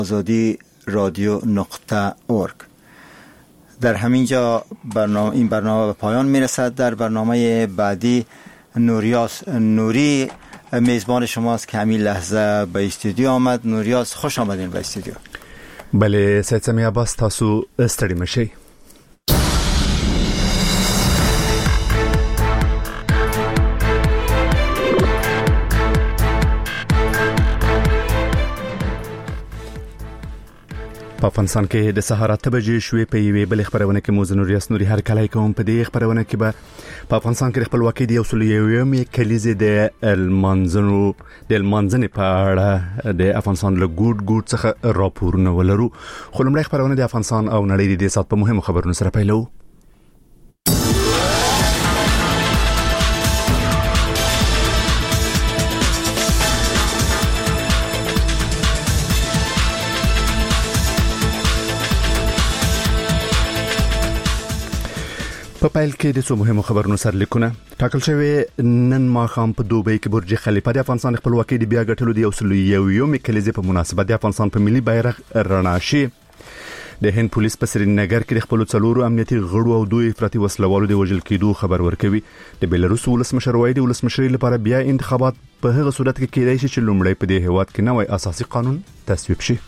آزادی رادیو.org. در همین جا این برنامه به پایان میرسد. در برنامه بعدی نوریاس نوری میزبان شماست که همین لحظه به استودیو آمد. نوریاس خوش آمدین به استودیو. بله سید سمی عباس، تاسو ستړي مشئ. په افغانستان کې د سهار 8 بجې شوې په یوې بل خبرونه کې موږ نوریاس نوري هر کله کوم په دې خبرونه کې به په افغانستان کې د خپلواکۍ د یوې کلیزې د المانځنې په اړه د افغانستان له ګوټ څخه راپورونه ولرو. خو لمړی خبرونه د افغانستان او نړۍ د دې سات په مهمو خبرونو سره پیلو. په پیل کې د څو مهمو خبرونو سره لیکونه ټاکل شوی. نن ماښام په دوبۍ کې برج خلیفه د افغانستان خپلواکۍ د بیا ګټلو د یوې کلیزې په مناسبت د افغانستان په ملي بیرغ رڼا شي. د هند پولیس په سرینګر کې د خپل څلورو امنیتي غړو او دوه افراطي وسلوالو د وژل کېدو خبر ورکوي. د بېلاروس ولسمشر وایي د ولسمشرۍ لپاره بیا انتخابات په هغه صورت کې کېدای شي چې لومړی په دې هیواد کې نوی اساسي قانون تصویب شي.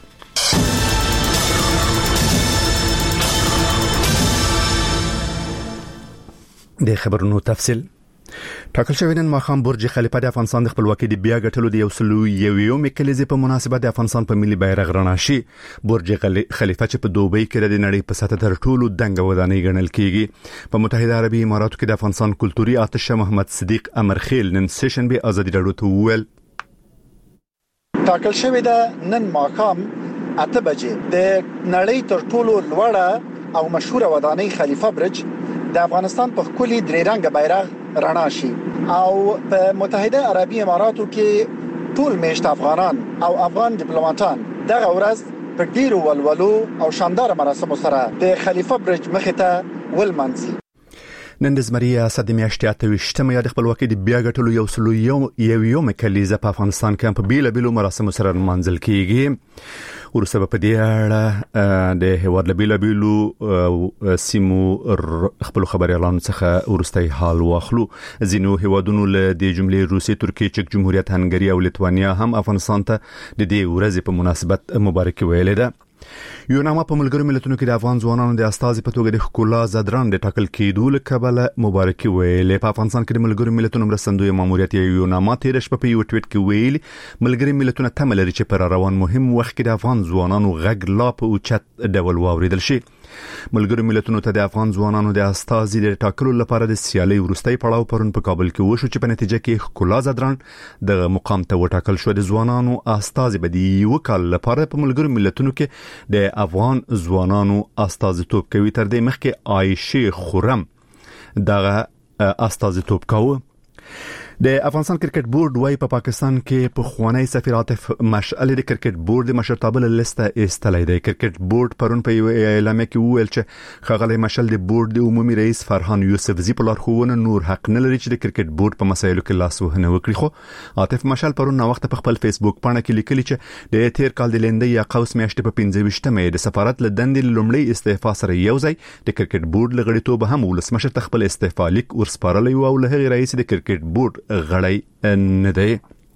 د خبرونو تفصیل ټاکل شوی. نن ماښام برج خلیفه د افغانستان د خپلواکۍ د بیا ګټلو د یوې کلیزې په مناسبت د افغانستان په ملي بیرغ رڼا شي. برج خلیفه چې په دوبۍ کې د نړۍ په سطح تر ټولو دنګه ودانۍ ګڼل کیږي. په متحده عربي اماراتو کې د افغانستان کلتوري آتش محمد صدیق امرخیل نن سشنبه ازادي راډیو ته وویل ټاکل شوی د نن ماښام 8 بجې د نړۍ تر ټولو لوړه او مشهوره ودانۍ خلیفه برج د افغانستان په خولي درې رنګه بیرغ رڼا شي او په متحده عربي اماراتو کې ټول میشت افغانان او افغان ډیپلوماټان دغه ورځ په ډیرو ولولو او شاندار مراسمو سره د خلیفه برج مخې ته ولمانځي. نن د زمري اسد میاشتې 28مه د خپلواکۍ د بیا ګټلو یوې کلیزه په افغانستان کې په بیلابیلو مراسمو سره منځل کیږي. ورسره په دې اړه د هیواد له بیلابیلو سیمو خپل خبريالانو څخه ورستۍ حال واخلو. ځینو هیوادونو له د جملې روسیې، ترکیې، چک جمهوریت، هنګري او لیتوانیا هم افغانستان ته د دې ورځې په مناسبت مبارکي ویلې ده. یوناما په ملګرو ملتونو کې د افغان ځوانانو د استازي په توګه د ښکلا زدران د ټاکل کېدو له کبله مبارکي ویلې. په افغانستان کې د ملګرو ملتونو مرستندوی ماموریت یوناما تیر شپه په یو ټویټ کې ویلي ملګري ملتونه تمه لري چې پر روان مهم وخت کې د افغان ځوانانو غږ لا په اوچت ډول واوریدل شي. ملګرو ملتونو ته د افغان ځوانانو د استازي د ټاکلو لپاره د سیالي وروستۍ پړاو پرون په کابل کې وشو چې په نتیجه کې ښکلا زدران د مقام ته وټاکل شو. د ځوانانو استازي به د یو کال لپاره په ملګرو ملتونو کې د افغان ځوانانو استازیتوب کوي. تر دې مخکې عایشه خرم دغه استازیتوب کاوه. د افغانستان کرکټ بورډ وايي په پاکستان کې په خوانی سفیر عاطف مشعل د کرکټ بورډ د مشرتابه لیسته استلای دی. کرکټ بورډ پرون په یو اعلامیه کې وویل چې خغلی مشعل د بورډ د عمومي رئیس فرحان یوسفزي په لارښوونه نور حق نه لري چې د کرکټ بورډ په مسایلو کې لاس وهنه وکړي. خو عاطف مشعل پرون نو وخت په خپل فیسبوک باندې کې لیکلی چې د تیر کال د لندې یا قوس میاشتې په 25مه د سفارت له دندې لومړی استعفا سره یوځای د کرکټ بورډ لغړیتوب هم ولسمشر خپل استعفا لیک ورسپارلی او له هغه رئیس د کرکټ بورډ غړی نه دی.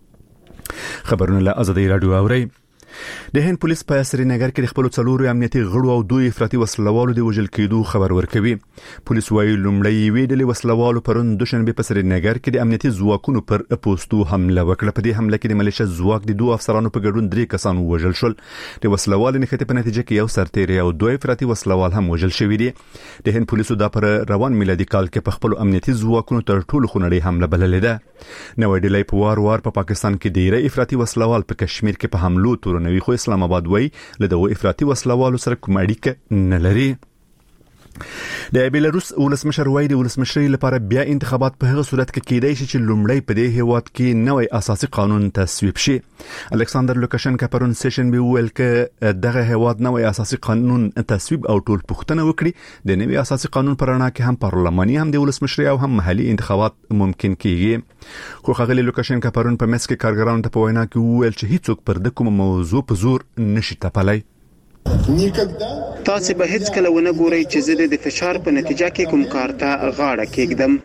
خبرونه له ازادي راډیو اوري. د هند پولیس په سرینګر کې د خپل څلورو امنیتي غړو او دوه افراطي وسلوالو د وژل کېدو خبر ورکوي. پولیس وايي لومړی ویډلې وسلوالو پرون دوشنبه په سرینګر کې د امنیتي ځواکونو پر پوسټو حمله وکړه. په دې حمله کې د ملیشیا ځواک د دوه افسرانو په ګډون 3 کسان وژل شول. د وسلوالو نښتې په نتیجه کې یو سرتیری او دوه افراطي وسلوال هم وژل شوی دي. د هند پولیسو د پر روان میلادي کال کې په خپل امنیتي ځواکونو تر ټولو خونړۍ حمله بللې ده. نو ډیلای په وار په پاکستان کې ډیره افراطي وسلوال په کشمیر کې په حملو تورنوي. خو اسلام آباد وایي له دغه افراطي وسلوالو سره کوم اړیکه نه لري. د بیلاروس ولسمشر وایي د ولسمشرۍ لپاره بیا انتخابات په هغه صورت کې کېدای شي چې لومړی په دې هیواد کې نوې اساسي قانون تصویب شي. الکساندر لوکاشنکا پرون سیشن به ویل چې دغه هیواد نوې اساسي قانون تصویب او ټول پوښتنه وکړي. د نوې اساسي قانون پر اړه کې هم پارلماني هم د ولسمشرۍ او هم محلي انتخابات ممکن کیږي. خو ښاغلي لوکاشنکا پرون په مس کې کارګرانو ته په وینا کې ویل چې هیڅوک پر د کوم موضوع په زور نشي تپلای. تاسو به هیڅ کله ونه ګورئ چې زه د فشار په نتیجه کې کوم کار ته غاړه کېږدم.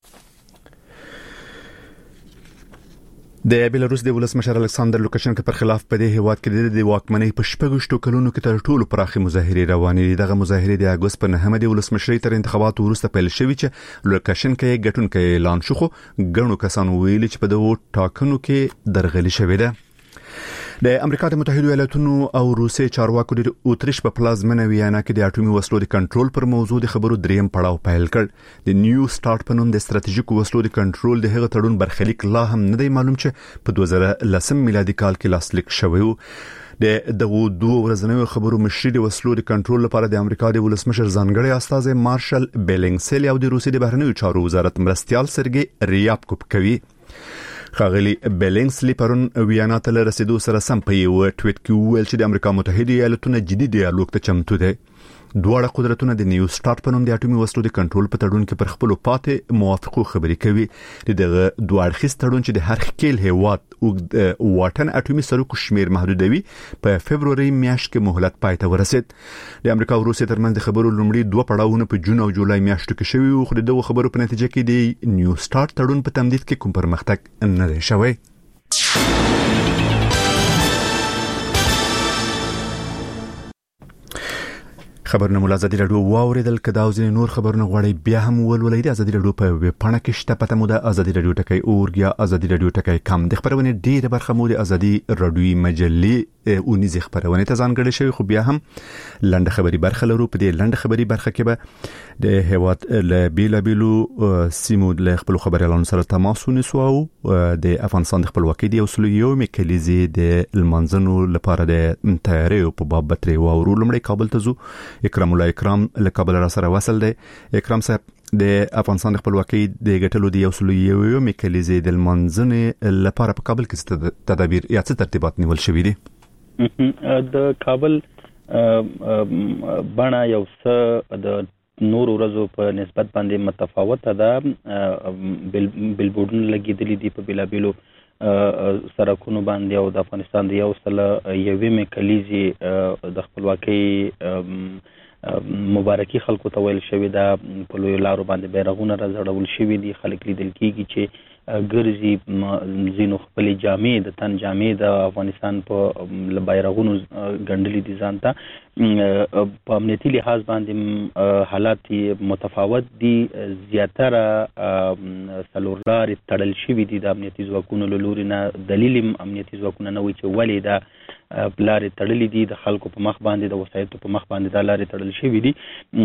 د بیلاروس د ولسمشر الکساندر لوکاشنکا پر خلاف په دې هیواد کې د واکمنۍ په شپږشتو کلونو کې تر ټولو پراخه مظاهرې روانې دي. دغه مظاهرې د اگست په 9 د ولسمشرۍ تر انتخاباتو وروسته پیل شوې چې لوکاشنکا یې ګټونکی اعلان شو، خو ګڼو کسانو ویلي چې په دغه ټاکنو کې درغلي شوې ده. د امریکا د متحده ایالاتونو او روسیې چارواکو د اوتریش په پلازمینه ویانا کې د اټومي وسلو د کنټرول پر موضوع د خبرو دریم پړاو پیل کړ. د نیو سٹارټ په نوم د استراتیژیکو وسلو د کنټرول د هغه تړون برخلیک لا هم نه دی معلوم چې په 2010 میلادي کال کې لاسلیک شوی و. د دغه دوه ورځنیو خبرو مشري د وسلو د کنټرول لپاره د امریکا د ولسمشر ځانګړي استاذ مارشل بیلینګسلی او د روسیې د بهرنیو چارو وزارت مرستيال سرګي ریابکوف کوي. خاغلی بیلینګسلی پرون ویانا ته رسیدو سره سم په یو ټویټ کې ویل چې د امریکا متحده ایالاتونو جدي ډیالوګ ته چمتو دي. دواړه قدرتونه د نیو سٹارټ په نوم د اټومي وسلو د کنټرول په تړون کې پر خپل پاتې موافقو خبرې کوي. دغه دوه اړخیز تړون چې د هر ښکیل هیواد او واټن اټومي سرکو شمیر محدودوي په فبروري میاشت کې مهلت پای ته ورسید. د امریکا او روسیې ترمنځ د خبرو لومړی دوه پړاوونه په جون او جولای میاشتو کې شوي او خو دغه خبرو په نتیجه کې د نیو سٹارټ تړون په تمدید کې کوم پرمختګ نه دی شوی. خبرونه مول ازادي رادیو واوریدل کدا او ځینې نور خبرونه غواړي بیا هم ولولئ د ازادي رادیو په ویب پاڼه کې شته پته مو د ازادي رادیو ټکی اورګیا ازادي رادیو ټکی کم د خبرونه ډیره برخه مو د ازادي رادیو مجلې اونیز خبرونه ته ځانګړي شوی، خو بیا هم لنډه خبري برخه لرو. په دې لنډه خبري برخه کې به د هیواد له بیلابیلو سیمو له خپل خبريالانو سره تماس ونیسو او د افغانستان د خپلواکۍ د اصول یو میکلیزي د المنځنو لپاره د تیاری په باب بتري او لومړی کابل ته زو. اکرام الله اکرام له کابل را سره وصل دی. اکرام صاحب د افغانستان د خپلواکۍ د ګټلو د اصول یو میکلیزي د المنځنو لپاره په کابل کې تدابیر یا څه ترتیبات نیول شوي دي؟ د کابل بڼه یو څه د نور ورځو په نسبت باندې متفاوته ده. بلبورډونه لګیدلي دي په بلابلو سرکونو باندې او د افغانستان د یو سل یوې میکلیزي د خپلواکۍ مبارکي خلکو ته ویل شوی دا په لوی لارو باندې بیرغونه راځړول شوی دي. خلک لیدل کیږي چې ګرځي زینو خپل جامې د تن جامې د افغانستان په بیرغونو ګڼلې دي ځانته. په امنیتي لحاظ باندې حالات متفاوت دي. زیاتره څلور لارې تړل شوي دي د امنیتي ځواکونو له لوري نه. دلیل امنیتي ځواکونه نه وایي چې ولې دا لارې تړلې دي. د خلکو په مخ باندې د وسایطو په مخ باندې دا لارې تړل شوي دي.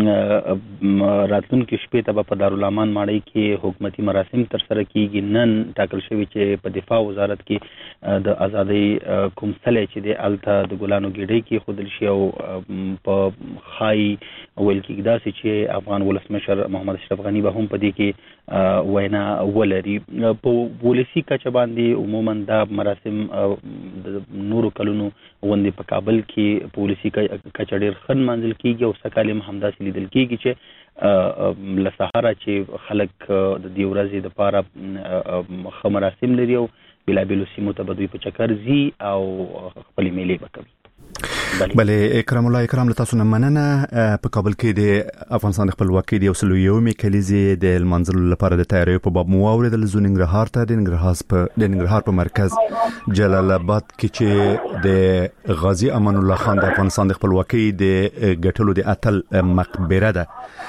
راتلونکي شپې ته به په دارالامان ماڼۍ کې حکومتي مراسم ترسره کیږي. نن ټاکل شوی چې په دفاع وزارت کې د ازادۍ کوم څلی چې د الته د ګلانو ګېډۍ کې خودل شي او په خای ویل کېږي داسې چې افغان ولسمشر محمد اشرف غني به هم په دې کې وینا ولري. په ولسي کچه باندې عموما دا مراسم د نورو کلونو غونډې په کابل کې په ولسي کچه ډېر ښه نمانځل کېږي او سږ هم همداسې لیدل کېږي چې له سهاره چې خلک د دې ورځې دپاره ښه مراسم لري او بېلابېلو سیمو ته به دوی په چکر ځي او خپلې میلې به کوي. بله اکرام الله اکرام له تاسو نه مننه. په کابل کې د افغانستان د خپلواکۍ د اصول یو میکلیزي د المنځلو لپاره د تیاری په باب مو اوریدل. زو ننګرهار ته د ننګرهار په مرکز جلال آباد کې چې د غازی امان الله خان د افغانستان د خپلواکۍ د ګټلو د اتل مقبره ده.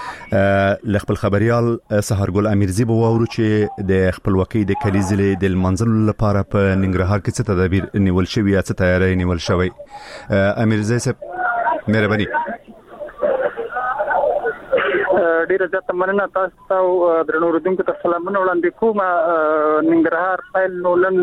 ل خپل خبريال سحرګل امیرزی به وورو چې د خپلواکۍ د کلیزې د المنځلو لپاره په ننګرهار کې څه تدابیر نیول شوی یا څه تیاری نیول شوی؟ امیرزی صاحب مهرباني. ډیره زیاته مننه تاسو ته درنو اوریدونکو ته سلامونه وړاندې کوم. ننګرهار فایل نولن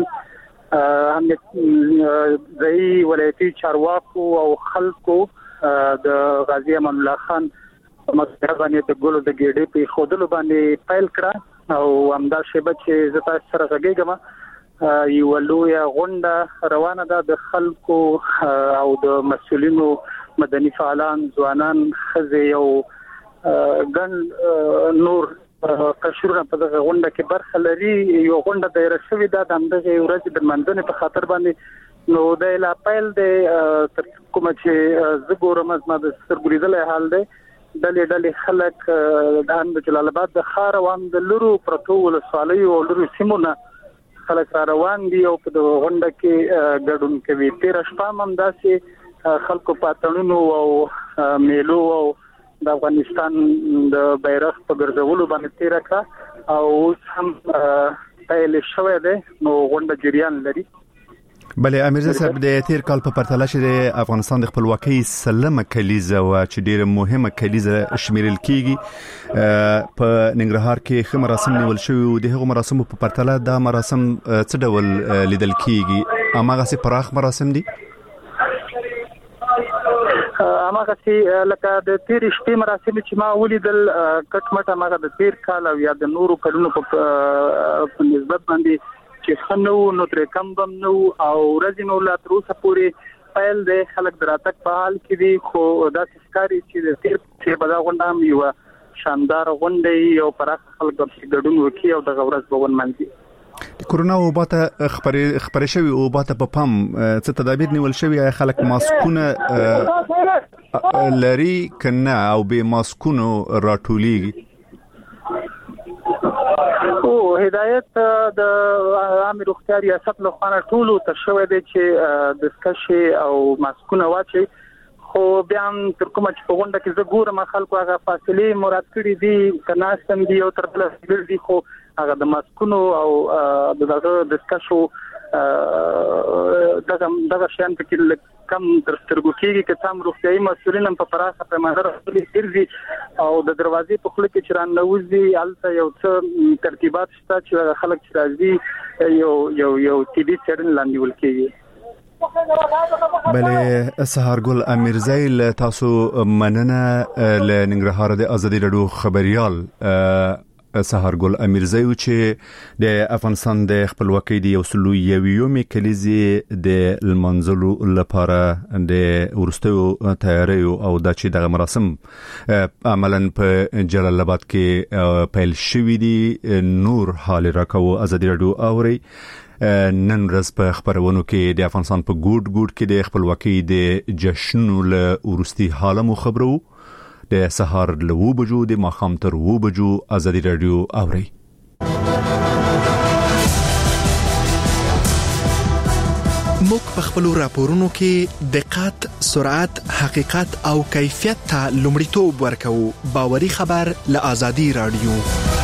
هم ځای ولایتي چارواکو او خلکو د غازی امان الله خان مګر باندې د ګولو د ګډې په خودلو باندې فایل کړه او همدا شیبه چې زتا سره غږیږم یو لوی غونډه روانه ده د خلکو او د مسؤلینو مدني فعالان ځوانان خزي او ګن نور قشرونه په دغه غونډه کې برخه لري یو غونډه د رسوي د دغه ورځ د منځنۍ په خاطر باندې نو د لا پایل د کوم چې زګورم ما د سرګریدل حال دی ډلې خلک د جلال آباد د خار وان د لورو پروتو ولسوالۍ او لورو سیمونه خلک روان دي او په غونډه کې ګډون کوي تیر شپه هم داسې خلکو پاتړونو او میلو او د افغانستان د بیرغ په ګرځولو باندې تیر کړه او هم تایل شوې ده نو غونډه جریان لري. بله امیرزا صاحب د تیر کال په پرتله چې افغانستان د خپلواکۍ سلمه کلیزه او چې ډیره مهمه کلیزه شمیرل کیږي په ننګرهار کې خه مراسم نیول شوی او د هغو مراسمو په پرتله دا مراسم څه ډول لیدل کیږي اماغه سي پراخ مراسم دي اماغه سي لکه د تیر شپې مراسم چې ما ولیدل کټمټه اماغه د تیر کال او یا د نورو کلونو په نسبت باندې چې خنو نو تر کم بم نو او ورځینو لا تر اوسه پورې فایل د خلک دراتک په حال کې دي خو دا ښکاری چې د تیر په بدا غونډه یو شاندار غونډه یو پراخ خلک د ګډون وکي او د غورز بون منځي د کورونا وبات خبرې شوی او بات په پام څه تدابیر نیول شوی خلک ماسکونه لري کنه او به ماسکونو راټولېږي او هدایت د عام روغتیا ریاست له خوا ټولو ته شوې ده چې د سکشي او ماسکونه واچي خو بیا تر کومه چې په غونډه کې زګورم خلکو هغه فاصله مراد کړی دي کناستم دي او تر بل دي خو هغه د ماسکونو او د سکشو دغه شان په کې کم تر سترګو کېږي چې تام روغتيایي مسؤلین په پراخه پیمانه راځي ګرځي او د دروازې په خله کې چران نوځي الته یو څه ترتیبات شته چې خلک چې راځي یو تیدی چرن لاندې ولکېږي. بله سهارګل امیرزیل تاسو مننه ل ننګرهار د ازادي رادیو خبريال سهارګل امیرزیو چې د افغانستان د خپلواکۍ د یوسلو یویومي کلیزې د المنزلو لپاره د ورستیو تیاری او د چې د مراسم عملاً په جلال آباد کې پیل شوی دي نور حال راکو ازادي رادیو اوري نن ورځ په خبرونو کې د افغانستان په ګوډ کې د خپلواکۍ د جشنونو له ورستي حالمو خبرو د سهار له 2 بجو د ماخام تر 2 بجو ازادي رادیو اوري. موږ په خپل راپورونو کې دقت، سرعت، حقیقت او کیفیت ته لومړیتوب ورکوو. باوري خبر له ازادي رادیو.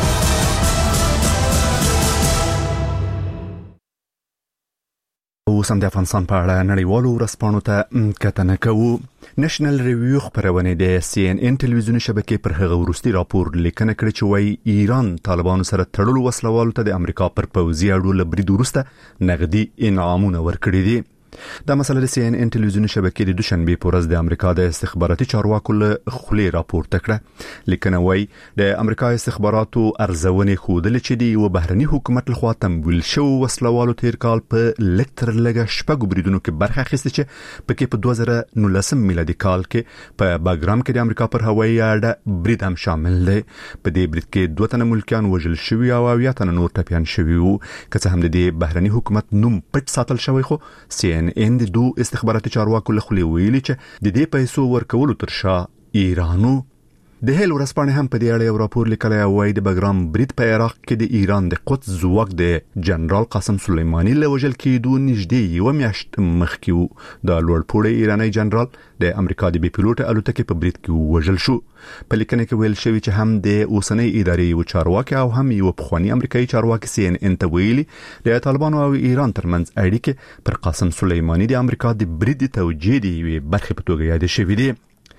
اوس هم د افغانستان په اړه نړیوالو ورځپاڼو ته کتنه کوو. نېشنل ریویو خبرونه د CNN ټلویزیوني شبکې پر هغه ورستي راپور لیکنه کړې چې وايي ایران طالبانو سره تړلو وسلوالو ته د امریکا پر پوځي اړو لبرید وروسته نغدي انعامونه ورکړي دي. دا مسله د CNN ټلویزیوني شبکې د دوشنبه په ورځ د امریکا د استخباراتي چارواکو له خولي راپورته کړه. لیکنه وايي د امریکا استخباراتو ارزونې خودل چې دی و بهرني حکومت لخوا تمویل شو وسلوالو تیر کال په لکتر لګه شپږ بریدونو کې برخه اخیسته چې پکې په 2019 میلادي کال کې په باګرام کې د امریکا پر هوایي اډه برید هم شامل دی. په دې برید کې 2 تنه ملکیان وژل شوي او 8 تنه نور ټپيان شوي وو. که څه هم د دې بهرني حکومت نوم پټ ساتل شوی خو CNN د دو استخباراتي چارواکو له خولي ویلي چې د دې پیسو ورکولو تر شا ایرانو د هیل ورسپانه هم په دې اړه یو راپور لیکلی وای د بګرام برید په عراق کې د ایران د قدس ځواک د جنرال قاسم سلیمانی له وژل کېدو نږدې یو میاشت مخکې د لوړپوړی ایرانی جنرال د امریکا د بي پيلوټ الوتکې په برید کې وژل شو. په لیکنه کې ویل شوی چې هم د اوسنۍ ادارې یو چارواکي او هم یو پخوانی امریکایي چارواکي CNN ته ویلي د طالبانو او ایران ترمنځ اړیکې پر قاسم سلیمانی د امریکا د برید توجیه دی برخه په توګه یاد شوې دي.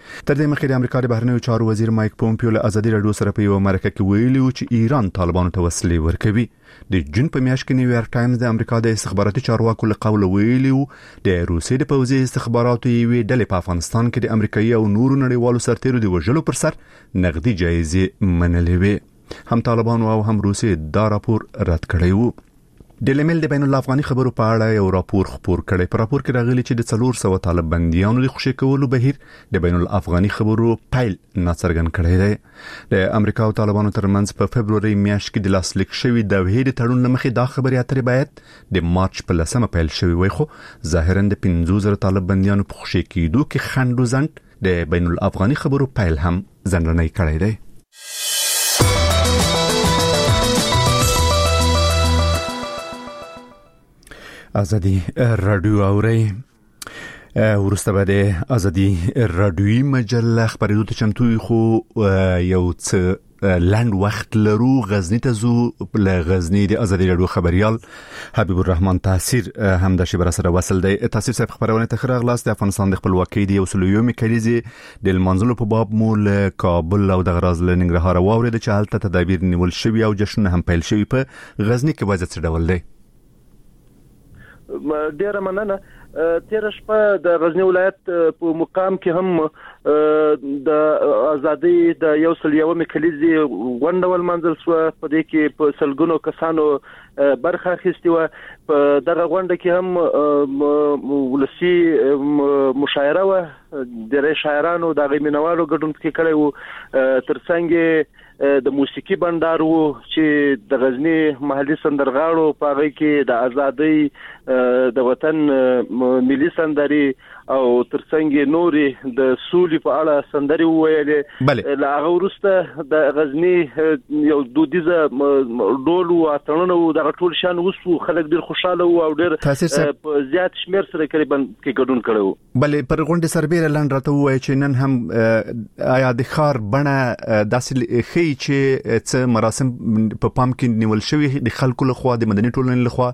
تر دې مخکې د امریکا د بهرنیو چارو وزیر مایک پومپیو له ازادي رادیو سره په یو مرکه کې ویلي و چې ایران طالبانو ته وسلې ورکوي. د جون په میاشت کې نیویارک ټایمز د امریکا د استخباراتي چارواکو له قوله ویلي و د روسیې د پوځي استخباراتو یوې ډلې په افغانستان کې د امریکایي او نورو نړیوالو سرتیرو د وژلو پر سر نقدي جایزې منلې وې. هم طالبانو او هم روسیې دا راپور رد کړی و. د لیمل د بین الافغاني خبرو په اړه یو راپور خپور کړی. په راپور کې راغلي چې د 400 طالب بنديانو د خوشي کولو بهیر د بین الافغاني خبرو پیل ناڅرګند کړی دی. د امریکا او طالبانو ترمنځ په فبرवरी میاشت کې د لاسلیک شوی د وحید تړون لمخې دا خبرې اترې باید د مارچ په 10 پیل شوی وي، خو ظاهرا د 15000 طالب بنديانو په خوشي کېدو کې خند وزند د بین الافغاني خبرو پیل هم ځنډنی کړی دی. ازادي رادیو اوري ورسته به د ازادي رادیوي مجله خبرېدو ته چمتو خو یو څه لاند وخت لرو. غزنی ته زو له غزنی د ازادي رادیو خبريال حبیب الرحمن تاثیر هم د شبر سره وصل دی. تاثیر صاحب خبرونه ته خره غلاس د افغانستان د خپلواکۍ د وسلویومي کلیزې د منځلو په باب مول کابل او د غراز له ننګرهار واوري د چالت تدابیر نیول شوی او جشن هم پیل شوی. په غزنی کې وضعیت څه ډول دی؟ ډیره مننه. تیر شپه د غزنی ولایت په مقام کې هم د ازادي د یو سلیومي کلیزي غونډول منځل سو. په دې کې په سلګونو کسانو برخه اخیستې و. په دغه غونډه کې هم ولسی مشاعره و. د شاعرانو د غیمنوالو ګډون کې کړی و. ترڅنګ د موسیقي بندار وو چې د غزنی محلي سندرغاړو په هغه کې د ازادۍ د وطن ملي سندري او ترڅنګ نوري د سولې په اړه سندري وویلې. لا هغه ورسته د غزنی یو دودیزه ډول او اترونو د ټول شان وسو خلک ډیر خوشاله او ډیر زیات شمیر سره قریبا کې ګډون کړو. بلې پر غونډه سربېره لاند راته وایي چې نن هم آیا د خار بڼه داسې خي چې څه مراسم په پام کې نیول شوی د خلکو لخوا د مدني ټولنې لخوا؟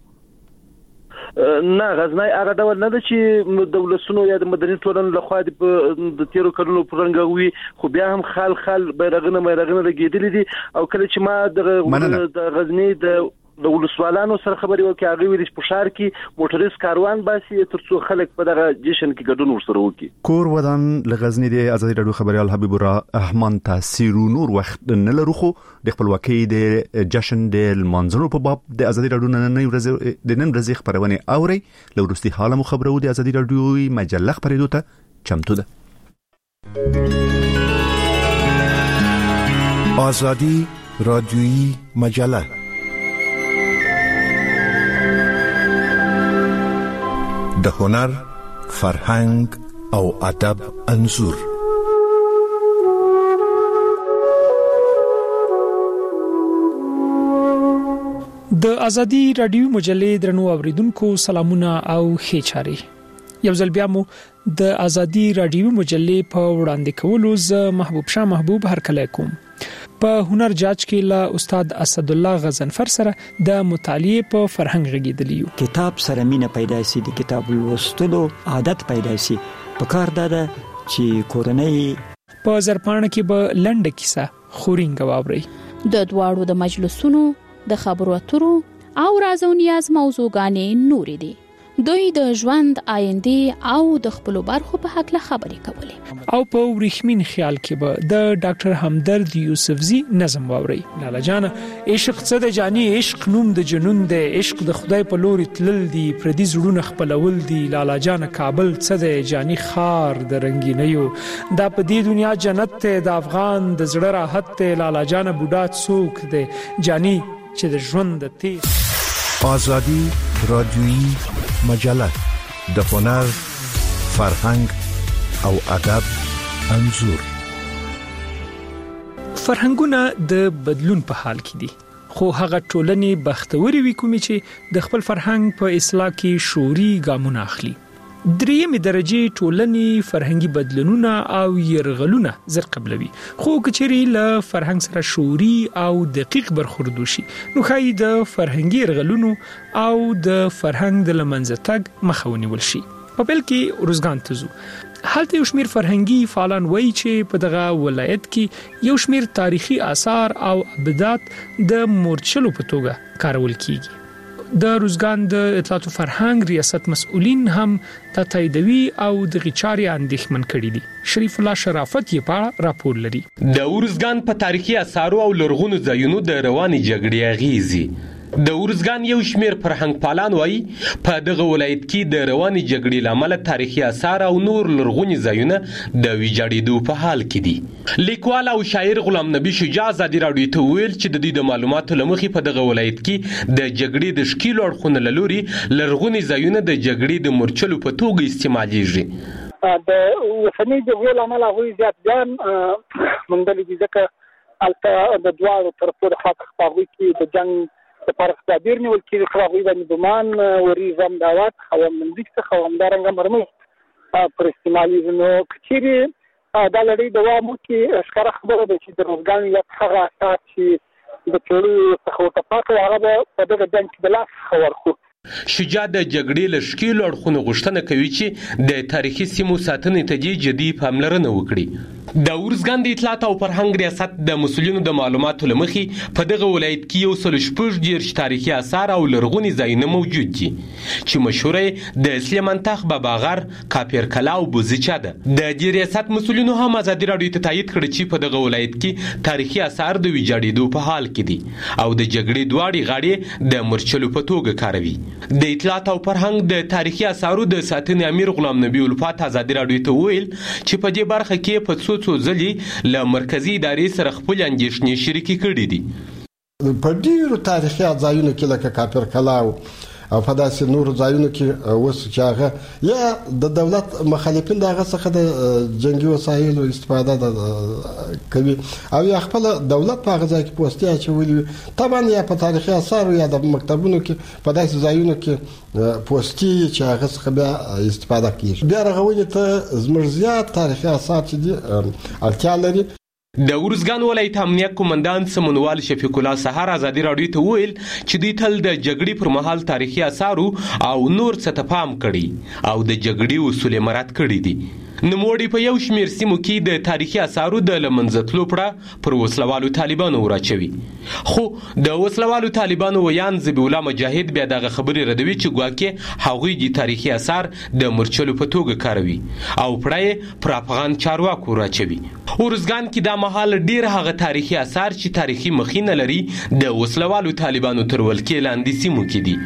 نه، غزنی هغه ډول نه ده چې دولتونو یا د مدني ټولنې لخوا د تیرو کلونو پرنګوي، خو بیا هم خال بیرغونه لګیدلې دي. او کله چې ما د غزنی د ولسوالانو سره خبرې وکړې، هغه ویل چې په ښار کې موټریس کاروان باسي ترڅو خلک په دغه جشن کې ګډون ورسره وکړي. کور ودان لغزنی د ازادي رادیو خبريال حبیب الرحمن تاثیر نور وخت نه لرو، خو د خپلواکۍ د جشن د منځونو په باب د ازادي رادیو نن ورځې خبرونه اوري. لورستي حاله مو خبرو د ازادي رادیو مجله خبرېدو ته چمتو ده. ازادي رادیویی مجله د هنر، فرهنګ او ادب انځور. د ازادي رادیو مجلې درنو اوریدونکو سلامونه او ښه چاري. یو ځل بیا مو د ازادي رادیو مجلې په وړاندې کولو ز محبوب هرکلی کوم. په هنر جاج کې له استاد اسد الله غزنفر سره د مطالعه په فرهنګ غږیدلیو. کتاب سره مینه پیدا شي، د کتاب لوستلو عادت پیدا شي. په کار ده چې کورنۍ په زرپانه کې به لنډه کیسه خورینګ واوري. د دواړو د مجلسونو د خبرو اترو او راز او نیاز موضوعګانې نورې دي. دوی د ژوند آینده او د خپل برخو په حق له خبرې کولې. او په ورېخمین خیال کې به د ډاکټر همدرد یوسفزي نظم واوري. لالا جان عشق څه د جاني عشق نوم د جنون د عشق د خدای په لوري تلل دي، پردي زړونه خپلول دي. لالا جان کابل څه د جاني خار د رنگینیو، دا په دې دنیا جنت ته د افغان د زړه راحت ته. لالا جان بوډا څوک دی جاني چې د ژوند د تیر. ازادي رادیویی مجله د هنر، فرهنګ او ادب انځور. فرهنګونه د بدلون په حال کې دي، خو هغه ټولنې بختوري وي کومې چې د خپل فرهنګ په اصلاح کې شعوري ګامونه اخلي. درېمې درجه ټولنې فرهنګي بدلونونه او يرغلونه زر قبلوي، خو کچري له فرهنګ سره شعوري او دقیق برخورد وشي نو خای د فرهنګي يرغلونو او د فرهنګ د لمنځه تګ مخه ونیول شي. په بل کې روزګان تزو هلته یو شمیر فرهنګي فعالان وایي چې په دغه ولایت کې یو شمیر تاریخي آثار او ابدات د مورچلو په توګه کارول کیږي. د روزګان د اطلاعات او فرهنګ ریاست مسؤلین هم د تاییدوي او د غچاري اندېښمن کړي دي. شریف الله شرافت یې په راپور لري. د ورزګان په تاریخي آثار او لرغونو ځایونو د رواني جګړې اغیزي. د ورزګان یو شمیر فرهنګ پالان وایي په دغه ولایت کې د رواني جګړې لامل تاریخي آثار او نور لرغوني ځایونه د ویجاړېدو په حال کې دي. لیکوال او شاعر غلام نبی شجاع ازادي راډیو ته ویل چې د دې د معلوماتو لمخې په دغه ولایت کې د جګړې د شکیلو اړخونو لوري لرغوني ځایونه د جګړې د مورچلو په توګه استعمالېږي. د وسنۍ جګړې لامل هغوی زیات ځان موندلي دي ځکه هلته د دواړو طرفو د خاطر خپاغوي کې د جنګ لپاره تدابیر نیول کېږي. خو هغوی باندې ګمان وریځم دعوت او منځک څخه همدارنګه مرمۍ پر استعمالېږي. نو که چیرې دا لړۍ دوام وکړي ښکاره خبره ده چې د روزګان ولایت هغه اثار چې د پېړیو څخه ورته پاتې وو هغه به په دغه جنګ کې د لاس څخه ورکړو. شجاع د جګړې له شکیلو اړخونو غوښتنه کوي چې د تاریخي سیمو ساتنې ته جدي پاملرنه وکړي. د ورزګان د اطلاعات او فرهنګ ریاست د مسؤلینو د معلوماتو لمخې په دغه ولایت کې 116 تاریخي آثار او لرغوني ځایونه موجود دي چې مشهوره د سلیمان تخ بابا غر، کاپیر کلا او بوزیچا ده. د دې ریاست مسؤلینو هم ازادي راډیو ته تایید کړی چې په دغه ولایت کې تاریخي آثار د ویجاړېدو په حال کې دي او د جګړې دواړې غاړې د مرچلو په توګه کاروي. د اطلاعات او فرهنګ د تاریخي آثارو د ساتنې امیر غلام نبی الفات ازادي راډیو ته ویل چې په دې برخه کې په څو ځلې له مرکزی ادارې سره خپل اندېښنې شریکې کړې دي. په ډیرو تاریخي ځایونو کې لکه کاپیر کلا او په داسې نورو ځایونو کې اوس چې هغه یا د دولت مخالفین دغه څخه د جنگي وسایلو استفاده کوي او یا خپل دولت په هغه ځای کې پوسټي اچولي طبعا یا په تاریخي آثار یا د مکتبونو کې په داسې ځایونو کې پوسټي چې هغه څخه بیا استفاده کوي. بیا رغونې ته زموږ زیات تاریخي آثار چې دي اړتیا لري. د ورزګان ولایت امنیت قومندان سمونوال شفیق الله سحر ازادي راډیو ته ویل چې دوی تل د جګړې پر مهال تاریخي آثار او نور څه ته پام کړي او د جګړې اصول مراعات کړي دي. نوموړي په یو شمیر سیمو کې د تاریخي آثارو د لمنځتلو پړه پر وسلوالو طالبانو وراچوي. خو د وسلوالو طالبانو ویان ذبیح الله مجاهد بیا دغه خبرې ردوي چې ګواکې هغوی د تاریخي آثار د مرچلو په توګه کاروي او پړه پر افغان چارواکو وراچوي. ورزګان کې د مهال ډیر هغه تاریخي آثار چې تاریخي مخینه لري د وسلوالو طالبانو تر ولکې لاندې سیمو کې دي.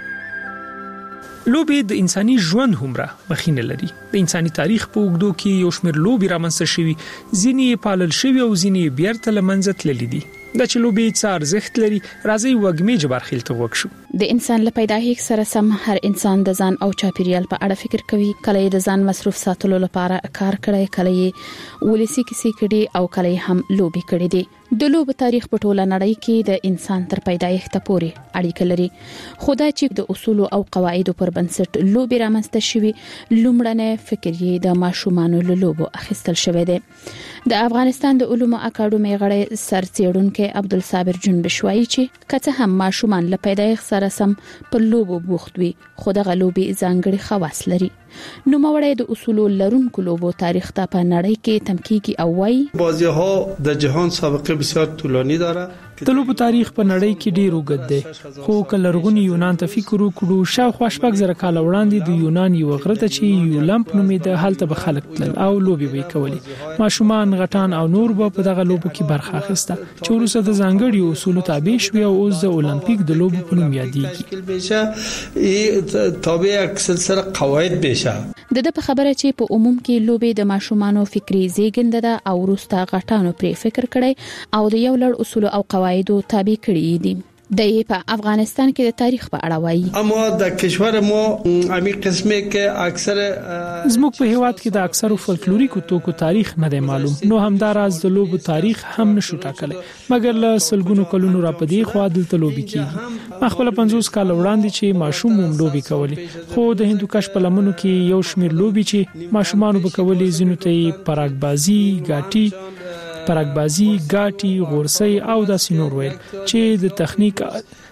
لوبې د انساني ژوند همره مخینه لري. د انساني تاریخ په اوږدو کې یو شمېر لوبې رامنځته شوي، ځینې پالل شوي او ځینې بیرته له منځه تللي دي. دا چې لوبې څه ارزښت لري راځي وګمې جبارخیل ته وښو. د انسان له پیدایښت سره سم هر انسان د ځان او چاپیریال په اړه فکر کوي. کله د ځان مصروف ساتلو لپاره کار کړي، کله ولسی کیسې کړي او کله هم لوبې کړي دي. د لوب تاریخ په ټوله نړۍ کې د انسان تر پیدایښت پورې اړیکه لري. خدای چې د اصول او قواعدو پر بنسټ لوبې رامنځته شوي، لومړنی فکر یې د ماشومانو له لوبو اخیستل شوی دی. د افغانستان د علومو اکاډمي غړی سرڅېړونکو عبدالصابر جنبش وایي چې کته هم ماشومان له پیدایښت سره سم پر لوبو بوخت وي، خو دغه لوبې ځانګړي خواص لري. نو موړی د اصول لرونکو لوبو تاریخ ته په نړۍ کې تمکیږي او وایي بازی‌ها د جهان سابقه بسیار طولانی داره. د لوبو تاریخ په نړۍ کې ډیر اوږد دی، خو کله لرغونی یونان ته فکر وکړو شاوخوا 6,000 کال وړاندې د یونان یو غره ته چې یولمپ نومېده هلته به خلک تلل او لوبې به کولې. ماشومان، غټان او نور به په دغه لوبو کې برخه اخیسته چې وروسته د ځانګړي اصولو تابع شوي او اوس د اولمپیک د لوبو په نوم یادېږي. تابع یک سلسله قواعد بشه. د په خبره چې په عموم کې لوبې د ماشومانو فکری زیږنده ده او وروسته غټانو پرې فکر کړي او د یو لړ اصول او قواعدو تابع کړي دي. د په افغانستان کې د تاریخ په اړه وایي اما د کشور ما امی قسمه کې اکثر زموږ په هیواد کې د اکثرو فولکلوریکو توکو تاریخ نه دی معلوم، نو همداراز د لوبو تاریخ هم نشو ټاکلی، مګر له سلګونو کلونو را پدې خو دلته لوبې کیږي. خپل 50 کال وړاندې چې ماشوم هم لوبې کولې، خو د هندوکش په لمنو کې یو شمیر لوبې چې ماشومان به کولې زینو ته پراګبازي، ګاټي، غورسي او د سينور ویل چې د تخنیک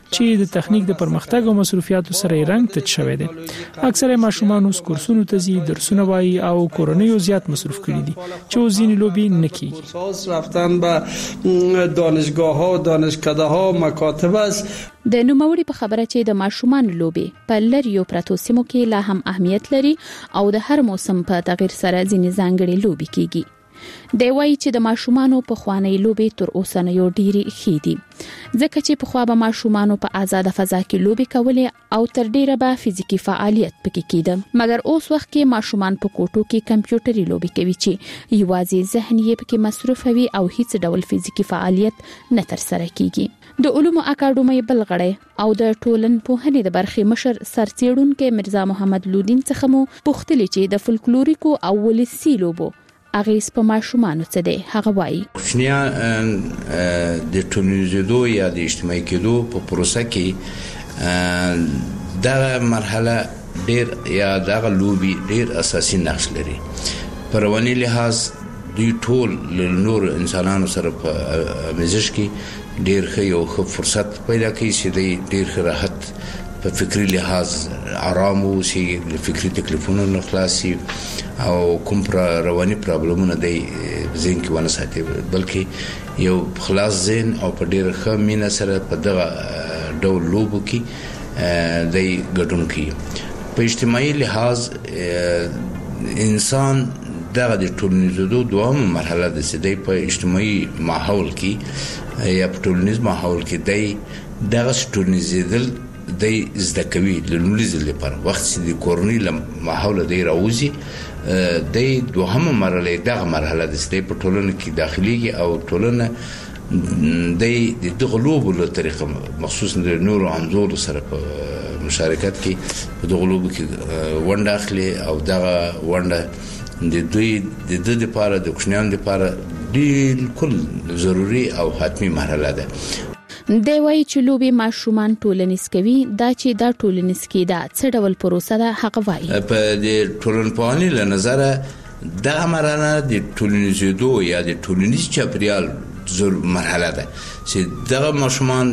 چې د تخنیک د پرمختګ او مصرفیاتو سره رنګ تت شوی دی. اکثره ماشومان اوس کورسونو ته ځي، درسونه وایي او کورنۍ زیات مصرف کړي دي چې ځینې لوبي نه کیږي. رفتن به دانشگاه‌ها، دانشکده‌ها، مکاتب است. د نوموړي په خبره چې د ماشومان لوبي په لریو پراتو سیمو کې لا هم اهمیت لري او د هر موسم په تغیر سره ځینې ځانګړي لوبي کیږي. د وایي چې د ماشومانو په خواني لوبي تر اوسه یو ډيري خېدي، ځکه چې په خوا به ماشومانو په آزاد فضا کې لوبي کولې او تر ډیره به فزیکی فعالیت پکې کېده. مګر اوس وخت کې ماشومان په کوټو کې کمپیوټري لوبي کوي چې یوازې ذهن یې پکې مصروف وي او هیڅ ډول فزیکی فعالیت نه تر سره کیږي. د علومو اکاډمۍ بل غړی او د ټولنپوهنې د برخې مشر سرڅېړونکو مرزا محمد لودین څخه مو پوښتنه چې د فولکلوریکو او ولسی لوبو اغیز په ماشومانو څه دی. هغه وایي کوچنیان د ټولنیزېدو یا د اجتماعي کېدو په پروسه کې دا مرحله ډېر یا دا لوبي ډېر اساسي نقش لري. په رواني لحاظ دوی ټول له نور انسانانو سره په مزج کې ډېر ښه یو ښه فرصت پیدا کوي چې دوی ډېر ښه راحت په فکری لحاظ آرام اوسي، له فکری تکلیفونو نه خلاصي او کوم رواني پرابلمونه دی ذهن کې ونه ساتي، بلکې یو خلاص ذهن او په ډېر ښه مینه سره په دغه ډول لوبو کې دی ګډون کوي. په اجتماعي لحاظ انسان دغه د ټولنیزېدو دوامه مرحله ده چې دی په اجتماعي ماحول کې یا په ټولنیز ماحول کې دی دغه ټولنیزېدل دی زده کوي. لومړي ځل لپاره وخت چې د کورنۍ له ماحول دی راوځي دی دوهمه مرحله دغه مرحله ده چې په ټولنه کې داخليږي او ټولنه دی د غلوب له طریقه مخصوصا د نورو همزولو سره په مشارکت کې په دغه غلوب کې ونډه اخلي او دغه ونډه د دوی د لپاره د کوچنیانو لپاره بالکل ضروري او حتمی مرحله ده. د وایي چې لوبي ماشومان ټولنیز کوي، دا چې دا ټولنیز کېدا څه ډول پروسه ده. هغه وایي په د ټولنپوهنې له نظره دا مرحله د ټولنیزېدو یا د ټولنیز چاپیریال مرحله ده چې دغه ماشومان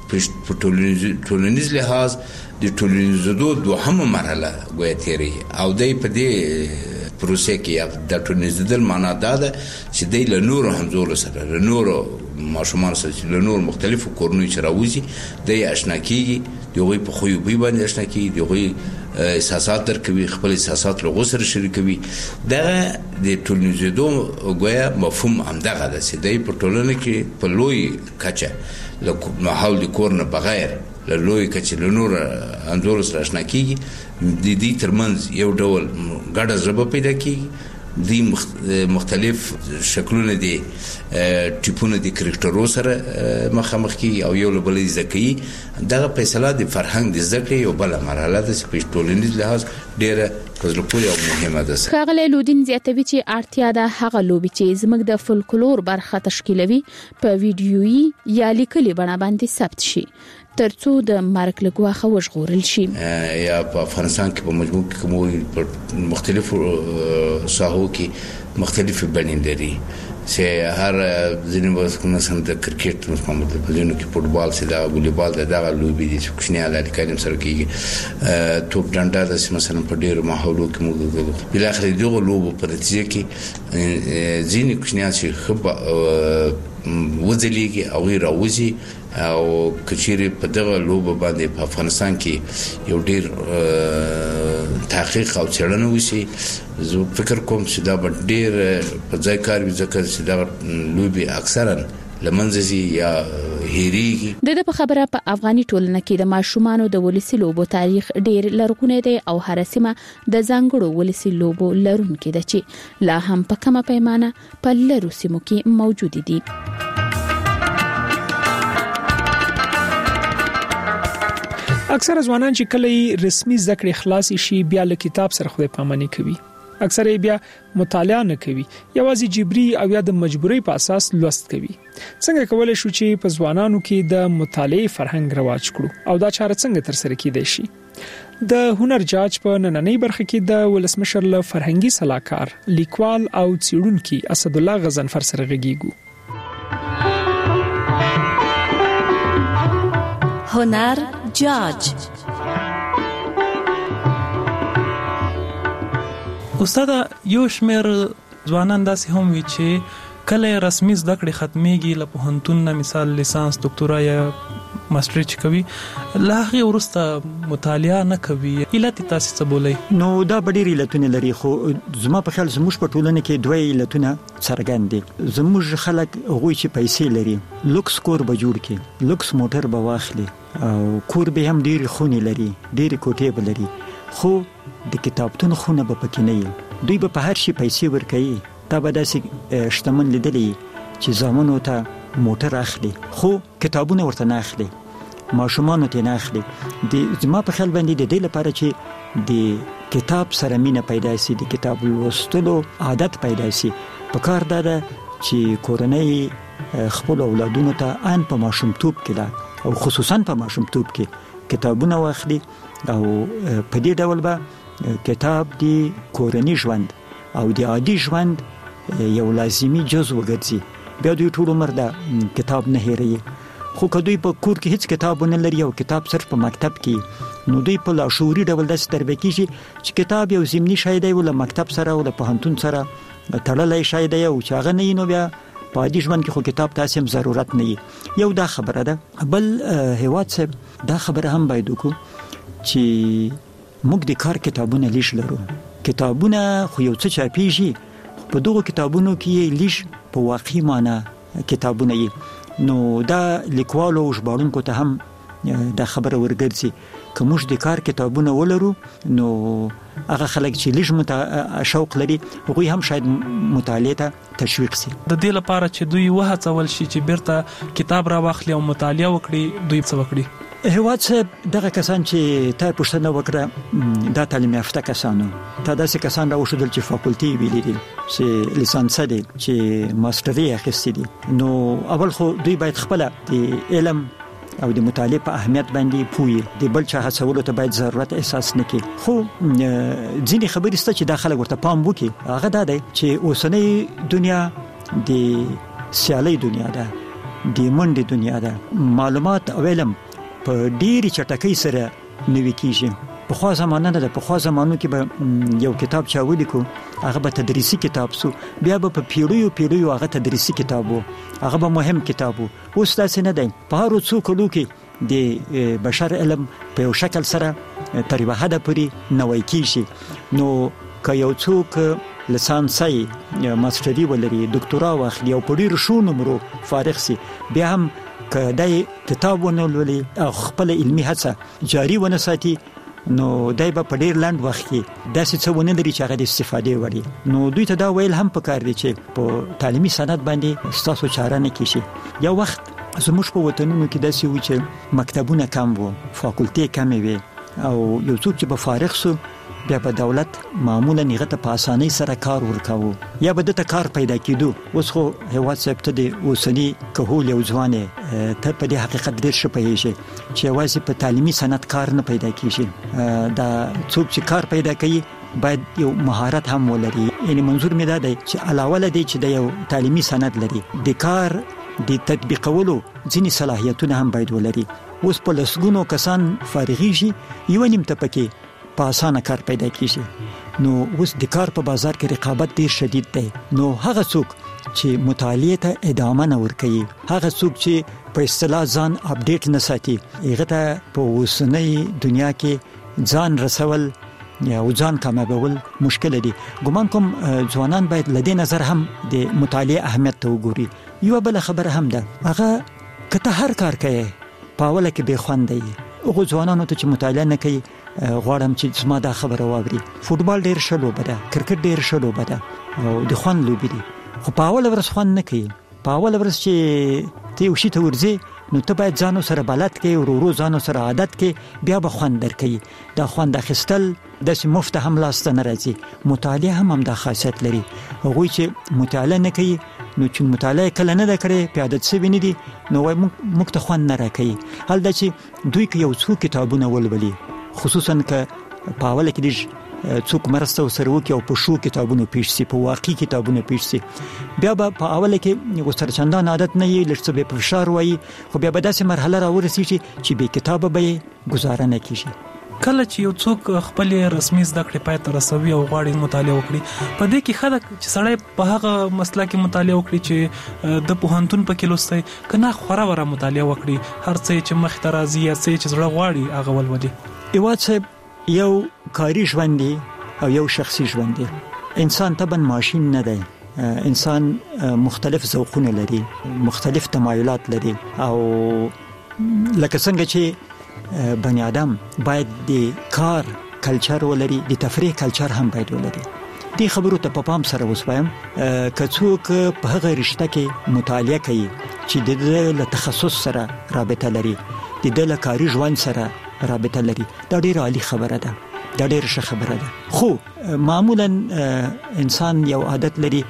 د ټولنیز لحاظ د ټولنیزېدو دوهمه مرحله ګویا تیری او دای په دې پروسه کې د ټولنیزېدل معنا دا ده چې د لنور همزول سره لنور ماشومان سره لنور مختلفو کورنۍ چې راوځي د آشنا کیږي، دوی په خو یو باندې آشنا کیږي، دوی احساسات درکوي، خپل احساسات له غوسر شریکوي. دغه د ټولنیزېدو ګویا مفهوم هم دغه ده چې د په ټولنه کې په لوی کچه له ماحول د کور نه بغیر له لوی کچه له نور انځور سره آشنا کیږي. د دې ترمنځ یو ډول ګډه ژبه پیدا کیږي، د مختلف شکلونه دي ټیپونه د کرکټرو سره مخامخ کیږي او یو له بل زده کوي. دغه فیصله د فرهنګ د زده کړې یو بل مرحله ده چې په ټولنیز لحاظ ډیره پزلپوري او مهمه ده. ښاغلی لودین زیاتوي چې اړتیا ده هغه لوبي چې زموږ د فولکلور برخه تشکیلوي په ویډیويي یا لیکلي بڼه باندې ثبت شي ترڅو د مرګ له ګواښه وژغورل شي. یا په افغانستان کې په مجموع کې کوم په مختلفو ساحو کې مختلفې بڼې لري چې هر ځینې وختونه سم د کرکټ په مدلونو کې فوټبال سي دا والیبال دا لوبي دي چې کوچنی علاقه کې سره کېږي. توپ ډنډا د مثلا په ډیرو ماحولو کې موږ بل اخر دغه لوبو په نتیجه کې ځینې کوچنیان چې خب وځلېږي او غیر اوزي او کچېره په دغه لوبه باندې په افغانستان کې یو ډیر تحقیق او څېړنه وشي. زه فکر کوم چې دا به ډیر په ځای کار وي ځکه چې دا لوبي اکثرا لمنځي یا هېریږي. د په خبره په افغاني ټولنه کې د ماشومانو د ولسی لوبو تاریخ ډیر لرغونی دی او هر سیمه د ځانګړو ولسی لوبو لرونکي ده چې لا هم په کومه پیمانه په لرو سیمو کې موجود دي. اکثره ځوانان چې کله رسمي ذکر خلاص شي بیا له کتاب سره خو پامنې کوي، اکثره بیا مطالعه نه کوي، یوازې جبري او یا د مجبورۍ په اساس لوست کوي. څنګه کولای شو چې په ځوانانو کې د مطالعې فرهنګ رواج کړو او دا چاره څنګه تر سره کیدای شي؟ د هنر جاج په نننۍ برخه کې د ولسمشر له فرهنګي صلاحکار لیکوال او څېړونکي اسد الله غزنفر سره غږیږو. هنر جاج. استاد یو شمیر ځوانان داسې هم وي چې کله رسمي زده کړې ختميږي له پوهنتون نه مثال لیسانس ډاکټورا یا ماستری چې کوي لا هغه ورسته مطالعه نه کوي علت تاسو څه بولئ؟ نو دا ډېری علتونه لري خو زما په خیال زموږ په ټولنه کې دوه علتونه څرګند دي. زموږ خلک هغه چې پیسې لري لوکس کور به جوړ کړي، لوکس موټر به واخلي او کور به هم ډېری خونې لري، ډېری کوټې به لري، خو د کتابتون خونه به پکې نه وي. دوی به په هر شي پیسې ورکوي. دا به داسې شتمن لیدلی چې زامنو ته موټر اخلي خو کتابونه ورته نه اخلي، ماشومان ته نه اخلي. د زما په خیال باندې د دې لپاره چې د کتاب سره مینه پیدا شي، د کتاب لوستلو عادت پیدا شي، په کار ده چې کورنۍ خپل اولادونو ته ان په ماشومتوب کې او خصوصا په ماشومتوب کې کتابونه واخلي او په دې ډول به کتاب د کورنۍ ژوند او د عادي ژوند یو لازمی جزء وګرځي. بیا دوی ټول عمر دا کتاب نه هېروي. خو که دوی په کور کې هیڅ کتاب نه لري او کتاب صرف په مکتب کې، نو دوی په لاشعوري ډول داسې تربیه کیږي چې کتاب یو ضمني شی دی، ول مکتب سره او پوهنتون سره تړلای شی دی او چې هغه نه نو بیا په عادي ژوند کې خو کتاب تاسو هم ضرورت نه یو دا خبره ده. بل هیواد صاحب دا خبره هم باید وکړو چې موږ د کار کتابونه لیش لرو. کتابونه خو یو څه چاپیږي، په دغه کتابونو کې لیش په واقعي معنی کتابونه یې، نو دا لیکوالو او ژباړونکو ته هم دا خبره ورګرځي که موږ د کار کتابونه ولرو نو هغه خلک چې لیش شوق لري هغوی هم شاید مطالعه ته تشویق شي. د دې لپاره چې دوی وهڅول شي چې بیرته کتاب را واخلي او مطالعه وکړي، دوی څه وکړي؟ هیواد صاحب دغه کسان چې تا پوښتنه وکړه دا تعلیم یافته کسانو ته داسې کسان راوښودل چې فاکولټي ویلي دي، چې لیسانس دي، چې ماستري اخیستي دي. نو اول خو دوی باید خپل د علم او د مطالعه په اهمیت باندې پوهی، د بل چا هڅولو ته باید ضرورت احساس نکړي. خو ځینې خبرې ست چې داخله ورته پام وکړي هغه دا دی چې اوسنۍ دنیا د سیالي دنیا ده، د منډې دنیا ده. معلومات او علم په ډېری چټکۍ سره نوي کیږي. په خوا زمانه ده، په خوا زمانو کې به یو کتاب چا ولیکو هغه به تدریسي کتاب سو، بیا به په پیړیو هغه تدریسي کتاب وو، هغه به مهم کتاب وو. اوس داسې نه دی. په هر څو کلو کې د بشر علم په یو شکل سره تر یوه حده پورې نوی کیږي. نو که یو څوک لیسانسي یا ماستري ولري، ډاکټورا واخلي او په ډېرو شو نمرو فارغ سي، بیا هم که دای کتاب ونولولي او خپل علمي هڅه جاري ونه ساتي نو دای په ډیر لاند وخت کې داسې څه ونه لري چې هغه د استفادې وړي. نو دوی ته دا ویل هم پکار دي چې په تعلیمي سند باندې ستاسو چاره نه کیشي. یو وخت زموږ په وطنونو کې داسې و چې مکتبونه کم وو، فاکولټي کم وي او یو څوک چې به فارغ سو بیا په دولت معمولا نیغه ته په اسانۍ سره کار ورکاوه یا به د کار پیدا کېدو. اوس خو هیواد صاحب ته د اوسنی کهول یو ځوانه ته په دې حقیقت ډیر شپهیږي چې یوازې په تعلیمي سند کار نه پیدا کیږي. دا څوک چې کار پیدا کوي باید یو مهارت هم ولري. یعنی منظور مې دا دی چې علاوه لدی چې د یو تعلیمي سند لري د کار د تطبیقولو ځینې صلاحیتونه هم باید ولري. اوس په لسګونو کسان فارغیږي، یو نیم ته پکې په اسانه کار پیدا کیږي. نو اوس د کار په بازار کې رقابت ډیر شدید دی. نو هغه څوک چې مطالعه ته ادامه نه ورکوي، هغه څوک چې په اصطلاح ځان اپډیټ نه ساتي، هغه ته په اوسنۍ دنیا کې ځان رسول یا ځان کمابول مشکل دي. ګومان کوم ځوانان باید لدې نظر هم د مطالعه اهمیت ته وګوري. یو بل خبره هم ده، هغه کته هر کار کوي په اوله کې به خوند دی. هغه ځوانانو ته چې مطالعه نه کوي غواړم چې زما دا خبره واوري. فوټبال ډیر ښه لوبه ده، کرکټ ډیر ښه لوبه ده او د خوند لوبې دي، خو په اوله ورځ خوند نه کوي. په اوله ورځ چې ته یو شي ته ورځې نو ته باید ځانو سره بلد کې ورو ځانو سره عادت کې بیا به خوند درکوي. دا خوند اخیستل داسې مفت هم لاسته نه راځي. مطالعه هم دا خاصیت لري. هغوی چې مطالعه نه کوي نو چې مطالعه کله نه ده کړې په عادت شوي نه دي نو وایي موږ ته خوند نه راکوي. حال دا چې دوی که یو څو کتابونه ولولي، خصوصا که په اوله کې څوک مرسته وسره وکي او په شو کتابونو پیښ سي په واقعي کتابونو پیښ سي بیا په اوله کې وسره چندان عادت نه یي لږ څه به فشار وایي خو بیا به داسې مرحله راورسیږي چې به کتابه به گزاره نه کیږي کله چې یو څوک خپل رسمي زده کړې پای ته رسوي او غواړي مطالعه وکړي په دې کې خلک چې سړی په هغه مسله کې مطالعه وکړي چې د پوهنتون په کې لوستي کنه خورا مطالعه وکړي هر څه چې مخ ته راځي یا څه چې زړه غواړي هغه ولودي ایواد صاحب یو کاری ژوند دی او یو شخصي ژوند دی انسان طبعا ماشين نه دی انسان مختلف ذوقونه لري مختلف تمایلات لري او لکه څنګه چې بني آدم باید د کار کلچر ولري د تفریح کلچر هم باید ولري دې خبرو ته په پام سره وسوایم کڅوک په هغه رشته کې مطالعه کوي چې د تخصص سره رابطه لري د کاري ژوند سره رابطه لري دا ډیره عالی خبره ده دا ډیره ښه خبره ده خو معمولا انسان یو عادت لري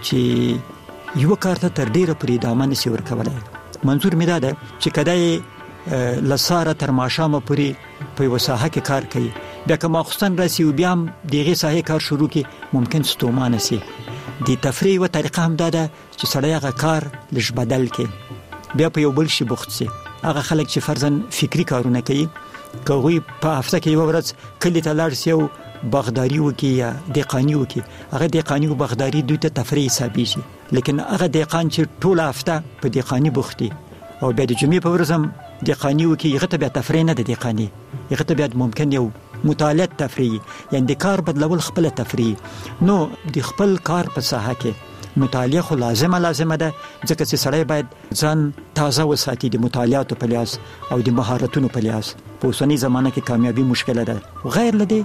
چې یو کار ته تر ډیره پرې دامن نشي ورکولای منظور مې ده چې کدی لساره تر ماشامه پورې په وساحه کې کار کوي بیا که ماخستان راسي او بیا دغه ساحه کار شروع کی ممکن ستومانه سي د تفریح و طریقه هم ده چې سړی هغه کار لږ بدل کړي بیا په یو بل شي بوخت سي هغه خلک چې فرضاً فکری کارونه کوي کوي په هفته کې یو ورځ کلی ته لاړ سي او باغداري وکي یا دهقاني وکي هغه دهقاني او باغداري دوی ته تفریح حسابي شي لیکن هغه دهقان چې ټول هفته په دهقاني بوختي او بیا د جمعې په ورځ هم دهقاني وکي هغه ته بیا تفریح نه ده دهقاني هغه ته بیا ممکن یو مطالعه تفریح یعنی د کار بدلول خپل تفریح نو د خپل کار په ساحه کې مطالعه خو لازمه ده ځکه چې سړی باید ځان تازه وساتي د مطالعاتو په لحاظ او د مهارتونو په لحاظ په اوسنۍ زمانه کې کامیابی مشکله ده غیر لدی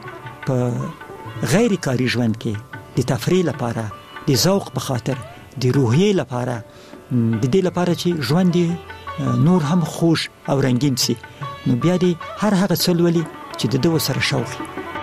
په غیر کاری ژوند کې د تفریح لپاره د ذوق په خاطر د روحیې لپاره د دې لپاره چې ژوند نور هم خوش او رنگین سي نو بیا دې هر هغه څه ولي چې د دوه سره شوق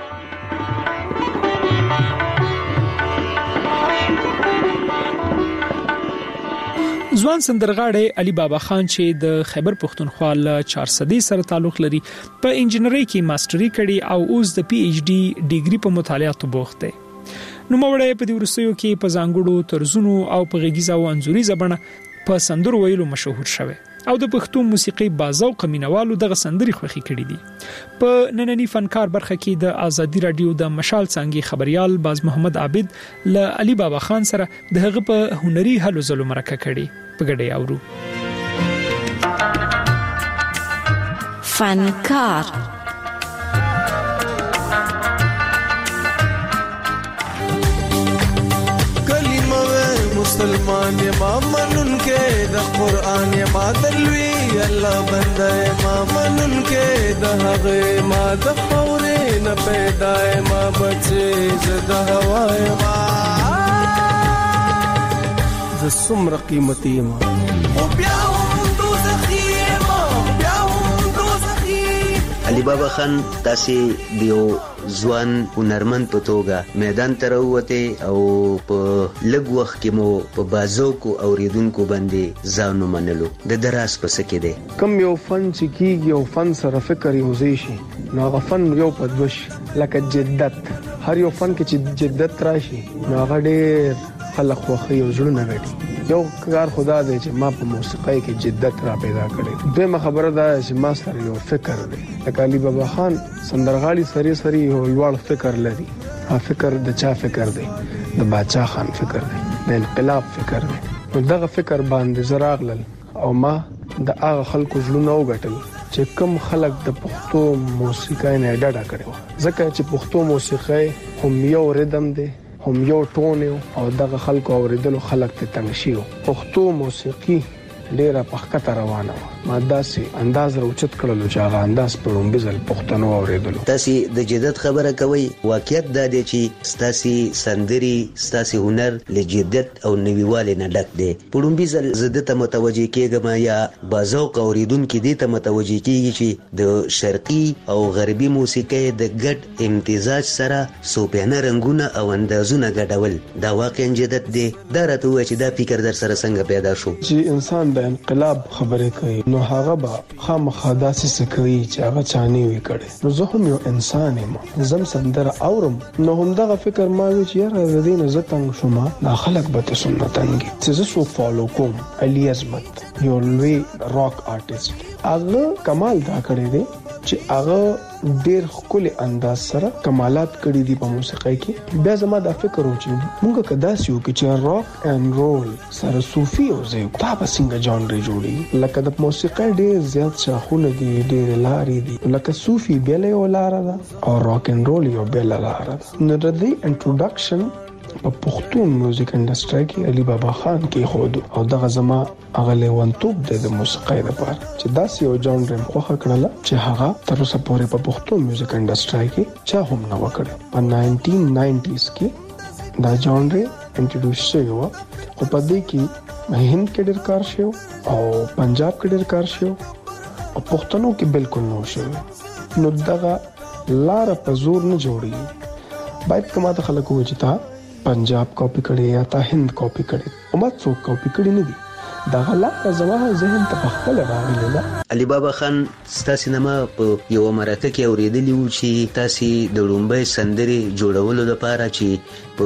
ځوان سندرغاړی علي بابا خان چې د خیبر پښتونخوا له 400 سره تعلق لري په انجینری کې ماستری کړي او اوس د پی ایچ ډي ډیګري په مطالعاتو بوخت دی نو موړی په دې ورسېو کې په ځانګړو طرزونو او په غږیزه او انځوري زبانه په سندرو ویلو مشهور شوی او د پښتو موسیقي بازوق مینوالو دغه سندري خوخي کړي دي په نننی فنکار برخه کې د آزادي رادیو د مشال څنګه خبريال باز محمد عابد ل علي بابا خان سره دغه په هنري هلو زلو مرکه کړي په ګډه اورو فنکار مسلمان ما منن کې د قران ما دلوي الله بنده ما منن کې د هغه ما د خورې نه پیدا ما بچي زده هواي ما ز سمر قیمتي ما او بیا هم دوزخي ما بیا هم دوزخي علي بابا خان تاسې دیو ځوان هنرمند په توګه میدان ته راووته او په لږ وخت کې مو په بازوکو اوریدونکو باندې ځان ومنلو د دراس په سکه دی کم یو فن چې کیږي او فن سره فکر یو ځای شي نو هغه فن یو پدوش لکه جدت هر یو فن کې چې جدت راشي نو هغه ډېر خلک خوخي او ژوند غټي یو کار خدا دی چې ما په موسیقۍ کې جدت را پیدا کړې دویمه خبره ده چې ما سره یو فکر دی لکه علي بابا خان سندرغاړي سری یو لوړ فکر لري ها فکر د چا فکر دی د باچا خان فکر دی د انقلاب فکر دی نو دغه فکر باندې زراغلل او ما د هغه خلکو ژوند او غټل چې کوم خلک د پښتو موسیقۍ نه ډډه کړي ځکه چې پښتو موسیقۍ هم یو ریدم دی هم یو ټون او دغه خلکو اوریدلو خلک ته تنګ شي پښتو موسیقي ډیره پخکته روانه ما داسې انداز راوچت کړلو چې هغه انداز په لومبي ځل پښتنو اوریدلو تاسې د جدت خبره کوي واقعیت دا دی چې ستاسې سندري ستاسې هنر له جدت او نویوالي نه ډک دی په لومبي ځل زه دته متوجه کېږم یا بازوق اوریدونکي دې ته متوجه کېږي چې د شرقي او غربي موسیقۍ د ګډ امتزاج سره صوفیانه رنګونه او اندازونه ګډول دا واقعا جدت دی دا راته وایي چې دا فکر در سره څنګه پیدا شو چې انسان د انقلاب خبرې کوي نو هغه به خامخا داسې سکوي چې هغه چاني وي کړي. نو زه هم یو انسان یم، زم سندره اورم، نو هم دغه فکر ما وی چې یاره د دې نه زه تنګ شوم، دا خلک به ته سنتنګي چې زه سو فالو کوم. علي عظمت یو لوی راک آرټیست، هغه کمال دا کړی دی چې هغه ډېر خپل انداز سره کمالات کړی دي په موسیقۍ کې. بیا زما دا فکر و چې موږ کدا سيو چې راک اینڈ رول سره صوفي او زه دا به څنګه جانر جوړي. لکه د موسیقۍ ډېر زیات شاخونه دي، ډېر لارې دي، لکه صوفي بل یو لار ده او راک اینڈ رول یو بل لار ده. نو د دې انټروډکشن په پښتون میوزیک انډستری کې علي بابا خان کې خود او دغه زما هغه لیوانتوب د موسیقۍ لپاره چې داسې یو جانر خوخه کړل چې هغه تر اوسه پورې په پښتون میوزیک انډستری کې چا هم نه وکړي. په 1990s کې دا جانر انټروډوس شوی و، خو په دې کې هند کې ډېر کار شو او پنجاب کې ډېر کار شو او پښتنو کې بالکل نه شو. نو دغه لار په زور نه جوړي. باید کومه ته خلک وایي چې تا پنجاب کاپی کړي یا تا هند کاپی کړي، او ما څوک کاپی کړي نه دي. دا غلا زما ذهن ته خپل راغلی ده. علي بابا خان ستاسو نامه په یو مرکه کې اوریدلی و چې تاسو د لومبۍ سندري جوړولو لپاره چې په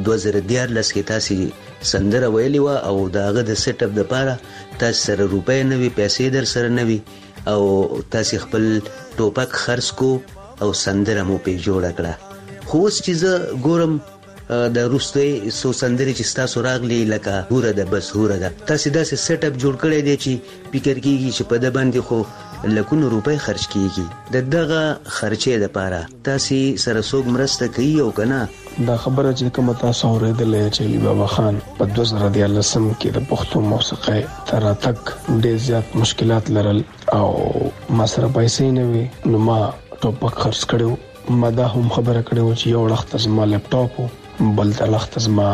2014 کې تاسو سندره ویلې و او داغه د سیټ اپ لپاره تاسو سره روپۍ نه وي، پیسې در سره نه وي او تاسو خپل ټوپک خرڅ کو او سندره مو په جوړ کړه. خو اوس چې زه ګورم د روسي سو سندري چې تاسو راغلي لکه هوره ده بس هوره ده، تاسو داسې سیټ اپ جوړ کړی دی چې فکر کیږي چې په د باندې خو لکونو روپۍ خرج کیږي. دغه خرچې لپاره تاسو سره څوک مرسته کوي او کنه؟ دا خبره چې کوم تاسو اوریدلې چې علي بابا خان په 2013 کې د پښتو موسیقۍ تر تک ډېر زیات مشکلات لرل او ما سره پیسې نه وي، نو ما ټوپک خرڅ کړو. ما دا هم خبره کړو چې یو وخت زما لپټاپ بل تلخت زما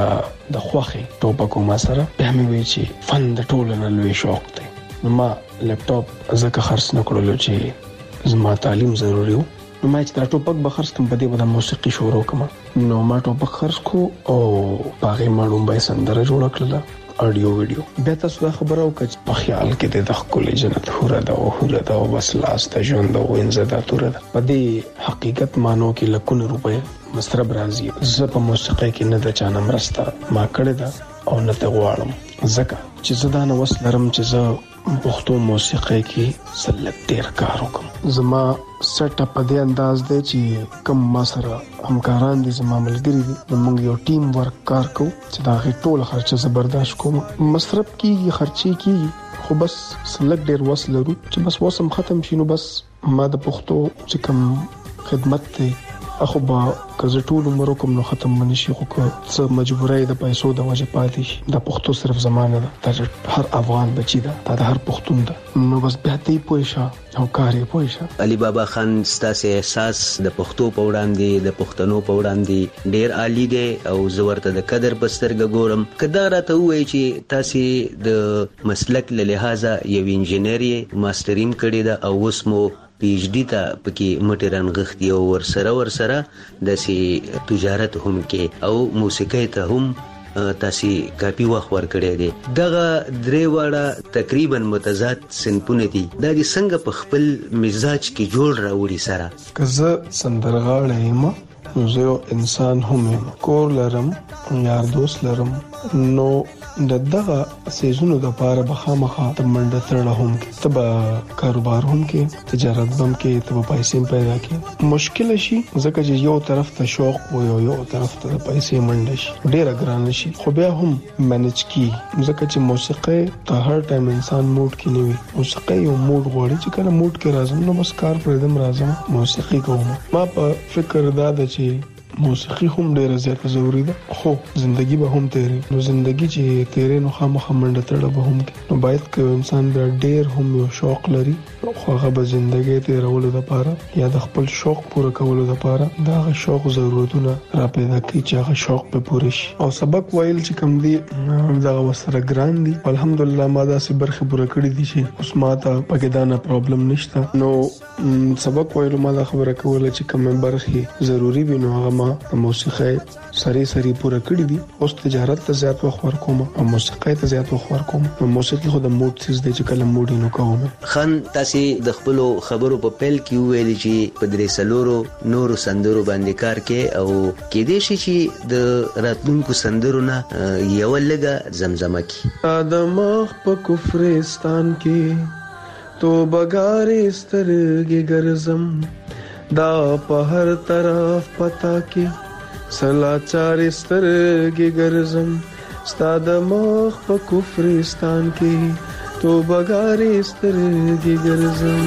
د خوخي ټوپکو ما سره به مې وی چې فن د ټولو نه لوی شوق دی. ما لپټاپ زکه خرڅ نکړلو چې زما تعلیم ضروري و. نو ما چې دا ټوپک به خرڅ کوم په دې باندې موسیقي شروع کوم. نو ما ټوپک خرڅ کو او باغې ماړم به سندره جوړ کړل، اډیو ویډیو. بیا تاسو دا خبره وکړه په خیال کې د خپل جنت هوره ده او بس لاس ته ژوند او انزدا توره ده. په دې حقیقت مانو کې لکونه روپۍ مسترب راځي. زه په موسیقۍ کې نه د چانه مرسته ما کړې ده او نه ته غواړم، ځکه چې زه دا نه وسلرم چې زه پښتو موسیقۍ کې سلک ډیر کار وکم. زما سیټ اپ په دې انداز دی چې کوم ما سره همکاران دي، زما ملګري دي، موږ یو ټیم ورک کار کوو چې دا ټول خرچه زبرداشت کوم. مصرف کیږي، خرچي کیږي، خو بس سلک ډیر وسلرو چې بس وسم ختم شینو. بس ما د پښتو چې کوم خدمت دی اخو با کزه ټول عمر کوم نو ختم منشي، خو څه مجبورای د پیسو د وجه پاتې شي. د پښتو صرف زمانه ده، د هر افغان بچی ده، د هر پښتون ده. نو بس به دې پوښه او کاري پوښه. علي بابا خان ستاسو احساس د پښتو په وړاندې د پښتنو په وړاندې ډیر عالی دی او زه ورته د قدر بسترګه ګورم. کدا راته وایي چې تاسو د مسلک له لحاظه یو انجینری ماسترین کړی دا او اوس مو پی ایچ ډی ته پکې مټران غختي او ورسره د سي تجارت هم کې او موسیقۍ ته هم تاسو کافي وخت ورکړی دی. دغه درې واړه تقریبا متضاد صنفونه دي. دا د څنګه په خپل مزاج کې جوړ راوړي سره؟ که زه سندرغاړی یم، زه یو انسان هم یم، کور لرم، یار دوست لرم، نو دغه سيزونو د پاره بخامخه د منډه تړه هم کې تبا کاروبار هم کې تجارت هم کې تبا پیسې پیدا کې مشکل شي، ځکه چې یو طرف ته شوق و یو طرف ته پیسې منډه شي، ډېر ګران شي. خو بیا هم مانج کی، ځکه چې موسیقي ته هر ټایم انسان موډ کې نه وي. موسیقي یو موډ غواړي چې کله موډ کې راځم نو بس کار پر دم راځم موسیقي کوم. ما په فکر دا ده چې موسیقي هم ډیره زیاته ضروری ده، خو زندگی به هم تیری. نو زندگی چې تیری نو خامخا منډه تړه به هم کې. نو باید که انسان بیا ډیر هم یو شوق لري، خو هغه به زندگی تیرولو لپاره یا د خپل شوق پوره کولو لپاره دا شوق ضرورتونه را پیدا کوي چې هغه شوق به پوره شي. او سبق ویل چې کوم دی دا وسره ګران دي. الحمدلله ما دا سي برخه پوره کړې دي چې اوس ما ته پکې دا نه پرابلم نشته. نو سبق ویل ما دا خبره کوله چې کوم برخه ضروری وي نو هغه ما موسیقي سری پوره کړی دي. اوس تجارت ته زیات وخت ورکوم او موسیقي ته زیات وخت ورکوم. موسیقي خو د موډ څه د چې کله موډ نو کوم. خان تاسو د خپل خبرو په پیل کې ویل چې په درې سلورو نورو سندرو باندې کار کې او کې دې شي چې د راتلونکو سندرو نه یو لګه زمزمه کی. ادمخ په کفرستان کې تو بګارې سترګې ګرځم دا په هر طرف پتا کې سلاچار سترګې ګرځم ستاد مخ په کفرستان کې تو بګارې سترګې ګرځم.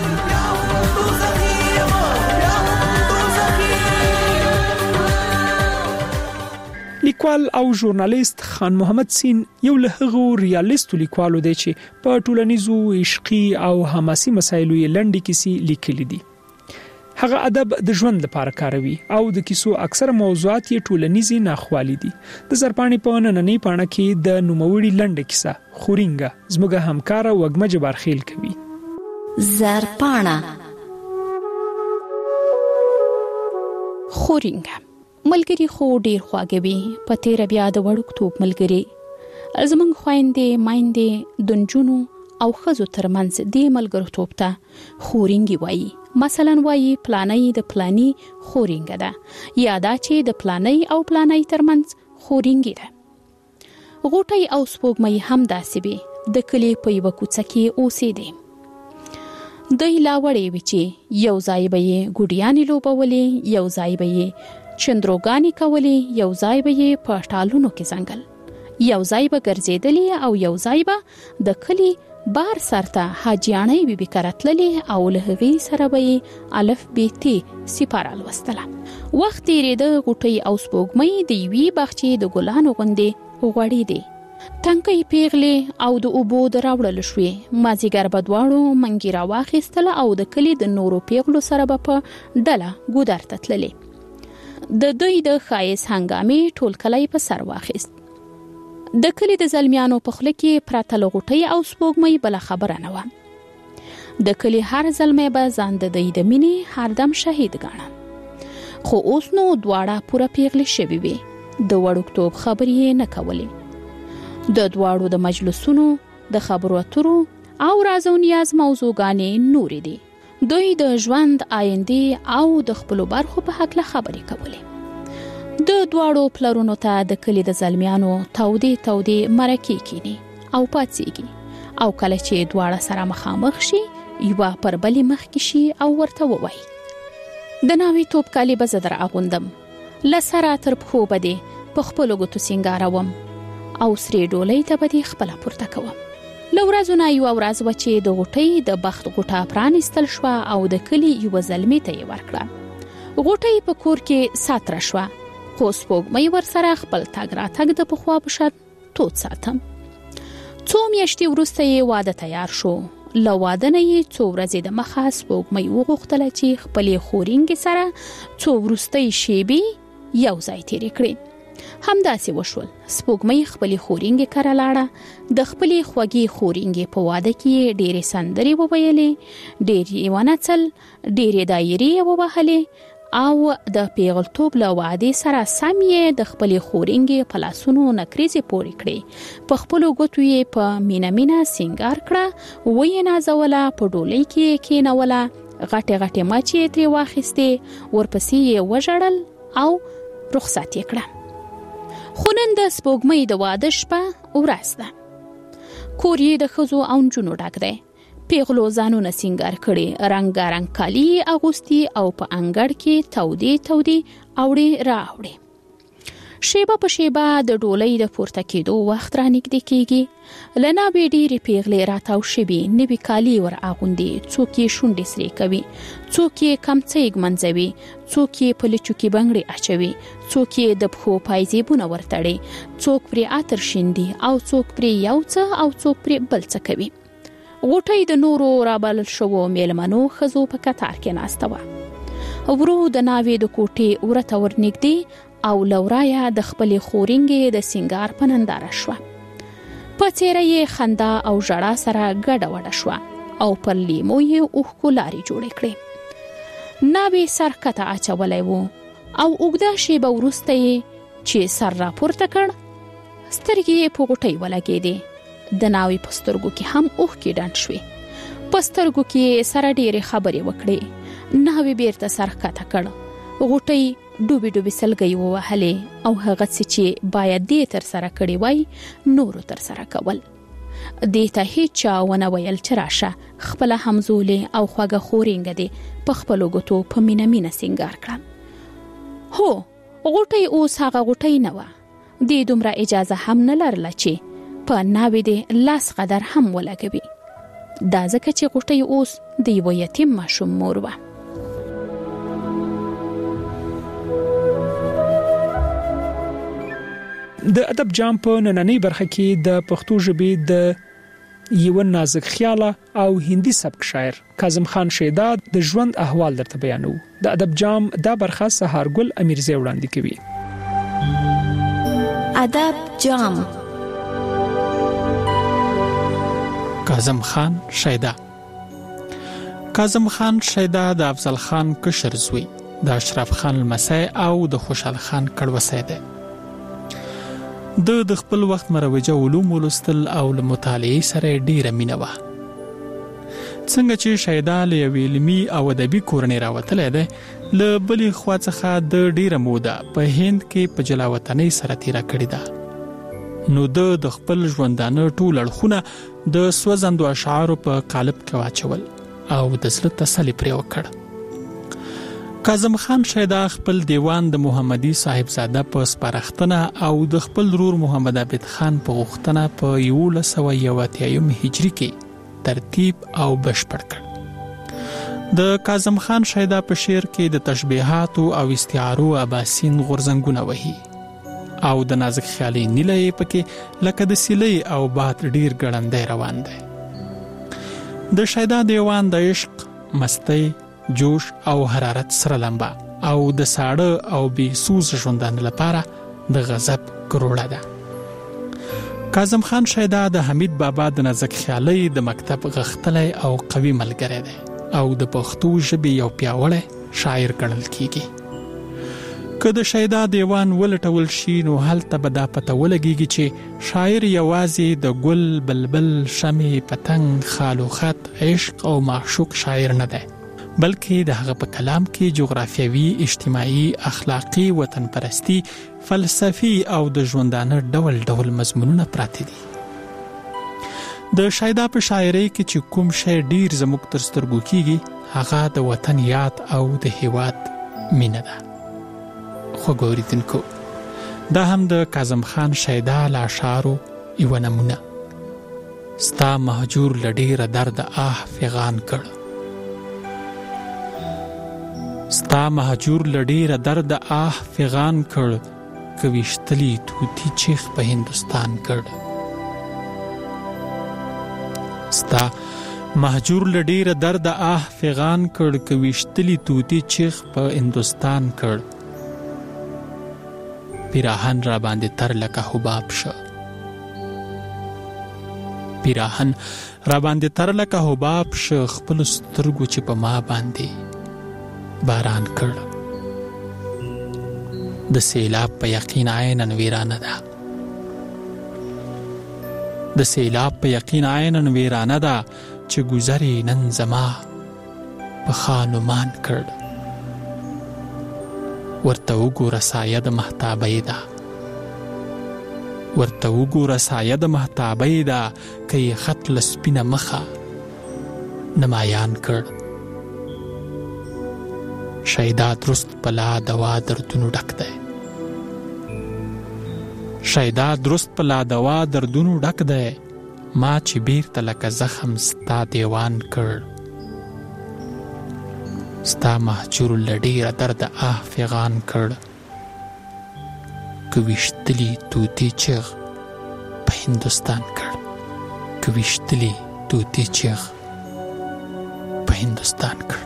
لیکوال او ژورنالیست خان محمد سین یو له هغو ریالیستو لیکوالو دی چې په ټولنیزو عشقي او حماسي مسایلو یې لنډې کیسې لیکلي دي. هغه ادب د ژوند لپاره کاروي او د کیسو اکثر موضوعات یې ټولنیزي ناخوالي دي. د زرپاڼې په نننۍ پاڼه کې د نوموړي لنډه کیسه خورینګه زموږ همکار وګمه جبارخیل کوي. زرپاڼه خورینګه ملګری خو ډیر خواږوي په تیر بیا د وړوکتوب ملګری زمونږ خويندې مایندې دنجونو او خزو ترمنځ د ملګرتوب ته خورینګي وایي. مثلا وایي پلانای د پلانی خورینګه ده یا دا چې د پلانای او پلانای ترمنځ خورینګي ده. غوټي او سپوږمۍ هم داسې به د کلی په یو کوڅه کې اوسېدې. دوی لا وړې وی چې یو ځای به یې ګډیانې لوبولې یو ځای به یې چندروګانی کولې یو ځای به یې په ټالونو کې ځنګل یو ځای به ګرځېدلې او یو ځای به د کلی بار سرته حاجیانې بیبي کرتللې او له هغې سره به یې الف ب ت سپاره لوستله. وخت تېرېده غوټۍ او سپوږمۍ د یوې باغچې د ګلانو غوندې غوړېدې. ټنکۍ پیغلې او د اوبو د راوړل شوې. مازیګر به دواړو منګي راواخیستله او د کلي د نورو پیغلو سره به په ډله ګودر ته تللې. د دوی د ښایست هنګامې ټول کلی په سر واخیست. د کلی د زلمیانو په خوله کې پراته لغوټۍ او سپوږمۍ بله خبره نه وه. د کلی هر زلمی به ځان د دوی د مینې هردم شهید ګاڼه. خو اوس نو دواړه پوره پیغلې شوې وې. د وړوکتوب خبرې یې نه کولې. د دواړو د مجلسونو د خبرو اترو او راز او نیاز موضوعګانې نورې دي. دوی د ژوند آینده او د خپل برخو په حق له خبرې کولې. د دواړو پلرونو ته د کلی د زلمیانو تودې مرکې کینی او پاتېږي او کله چې دواړه سره مخامخ شي یو پر بلې مخ کې شي او ورته ووایي د ناوې توپ کالی به زدر اغوندم لسره تر پخو بده په خپل ګوتو سنگاروم او سری ډولۍ ته به خپل پورته کوم. لورازونه یو ورځ و چې د غوټۍ د بخت غوټه پرانستل شو او د کلی یو زلمی ته ورکړه. غوټۍ په کور کې ساتره شو. خو سپوږمۍ ورسره خپل تګ راتګ د پخوا په شان تود ساتم. څو میاشتې وروسته یې واده تیار شو. له واده نه یې څو ورځې د مخه سپوږمۍ وغوښتله چې خپلې خورینګې سره څو وروستۍ شېبې یو ځای تېرې کړي. همداسې وشول. سپوږمۍ خپلې خورینګې کره لاړه. د خپلې خوږې خورینګې په واده کې ډېرې سندرې وویلې، ډېرې ونڅل، ډېرې دایرې ووهلې او د پیغلتوب له وعدې سره سم یې د خپلې خورینګې په لاسونو نکریزې پورې کړې. په خپلو ګوتو یې په مینه سینګار کړه، ویې نازوله، په ډولۍ کې کېنوله، غټې غټې مچې یې ترې واخیستې، ورپسې یې وژړل او رخصت یې کړه. خو نن د سپوږمۍ د واده شپه ورځ ده. کور یې د ښځو او نجونو ډک دی. پیغلو ځانونه سینګار کړي، رنګارنګ کالي اغوستي او په انګړ کې تودې اوړې راوړې. شیبه په شیبه د ډولۍ د پورته کېدو وخت را نږدې کېږي. له ناوې ډېرې پیغلې راتاو شوي، نوي کالي ور اغوندي، څوک یې شونډې سرې کوي، څوک یې کمڅۍ ږمنځوي، څوک یې په لچو کې بنګړې اچوي، څوک یې د پښو پایزیبونه ورتړي، څوک پرې عطر شیندي او څوک پرې یو څه او څوک پرې بل څه کوي. غوټۍ د نورو رابلل شوو میلمنو ښځو په کتار کې ناسته وه. ورو د ناوې د کوټې ورته ورنږدې او لورایه د خپلې خورینګې د سینګار په ننداره شوه. په څېره یې خندا او ژړا سره ګډه وډه شوه او پر لیمو یې اوښکو لارې جوړې کړې. ناوې سر کته اچولی و. او اوږده شیبه وروسته چې سر راپورته کړ سترګې په غوټۍ ولګېدې د ناوې په سترګو کې هم اوښکې ډنډ شوې په سترګو کې سره ډېرې خبرې وکړې ناوې بیرته سر ښکته کړ غوټۍ ډوبې ډوبې سلګۍ ووهلې او هغه څه چې باید دې ترسره کړي وای نورو ترسره کول دې ته هیچا ونه ویل چې راشه خپله همزولې او خوږه خورینګه دې په خپلو ګوتو په مینه مینه سینګار کړه هو غوټۍ اوس هغه غوټۍ نه وه دې دومره اجازه هم نه لرله چې په ناوې دې لاس قدر هم ولګوي دا ځکه چې غوټۍ اوس د یوه یتیم ماشوم مور وه د ادب جام په نننۍ برخه کې د پښتو ژبې د یو نازک خیاله او هندي سبک شاعر کاظم خان شیدا د ژوند احوال درته بیانو د ادب جام دا برخه سهارګل امیرزی وړاندې کوي ادب جام کاظم خان شیدا کاظم خان شیدا د افضل خان کشر زوی د اشرف خان لمسی او د خوشحال خان کړوسی دی د خپل وخت مروجه علوم ولوستل او له مطالعې سره ډیره مینه وه څنګه چې شیدا له یوې علمي او ادبي کورنۍ راوتلی دی له بلې خوا څخه د ډیره موده په هند کې په جلاوطنۍ سره تیره کړې ده نو د خپل ژوندانه ټول اړخونه د سوځندو اشعارو په قالب کې واچول او د زړه تسلي پرې وکړ کاظم خان شیدا خپل دیوان د محمدي صاحبزاده په سپارښتنه او د خپل ورور محمد عابد خان په غوښتنه په 1981 هجري کې ترتیب او بشپړ کړ د کاظم خان شیدا په شعر کې د تشبیهات او استعارو اباسین غورځنګونه وهي او د نازک خیالي نیلې پکې لکه د سیلې او باد ډیر ګړندې روان دی د شیدا دیوان د عشق مستی جوش او حرارت سره لمبا او د ساړه او بې سوز ژوندانه لپاره د غضب کروړه ده کاظم خان شیدا د حمید بابا د نازک خیالي د مکتب غختلی او قوي ملګری دی او د پښتو ژبې یو پیاوړی شاعر ګڼل کیږي که د شیدا دیوان ولټول شي نو هلته به دا پته ولګیږي چې شاعر یوازې د ګل بلبل شمع پتنګ خالو خط عشق او معشوق شاعر نه دی بلکې د هغه په کلام کې جغرافیوي اجتماعي اخلاقی وطن پرستی فلسفي او د ژوندانه ډول ډول مضمونونه پراته دي د شیدا په شاعرۍ کې چې کوم شی ډیر زموږ تر سترګو کیږي هغه د وطن یاد او د هیواد مینه ده خو ګوریدونکو دا هم د کاظم خان شیدا له اشعارو یوه نمونه ستا مهجور له ډیره درده آه فغان کړ ستا مهجور لډیره درد آه فغان کړ کويشتلی توتی چیخ په هندستان کړ ستا مهجور لډیره درد آه فغان کړ کويشتلی توتی چیخ په هندستان کړ پیراهن را باندې تر لکه حباب شه پیراهن را باندې تر لکه حباب شه خپل سترګو چې په ما باندې باران کړ د سیلاب په یقین عینن ویرانه ده د سیلاب په یقین عینن ویرانه ده چې گذری نن زما په خانمان کړ ورته وګوره سایه د مهتابې ده ورته وګوره سایه د مهتابې ده که یې خط له سپینه مخه نمایان کړ شیدا درست پلا دوا دردونو ډک دی شیدا درست پلا دوا دردونو ډک دی ما چې بیرته لکه زخم ستا دیوان کړ ستا مهجور لډیره درد آه فغان کړ کويشتلی توتی چیغ په هندستان کړ کويشتلی توتی چیغ په هندستان کړ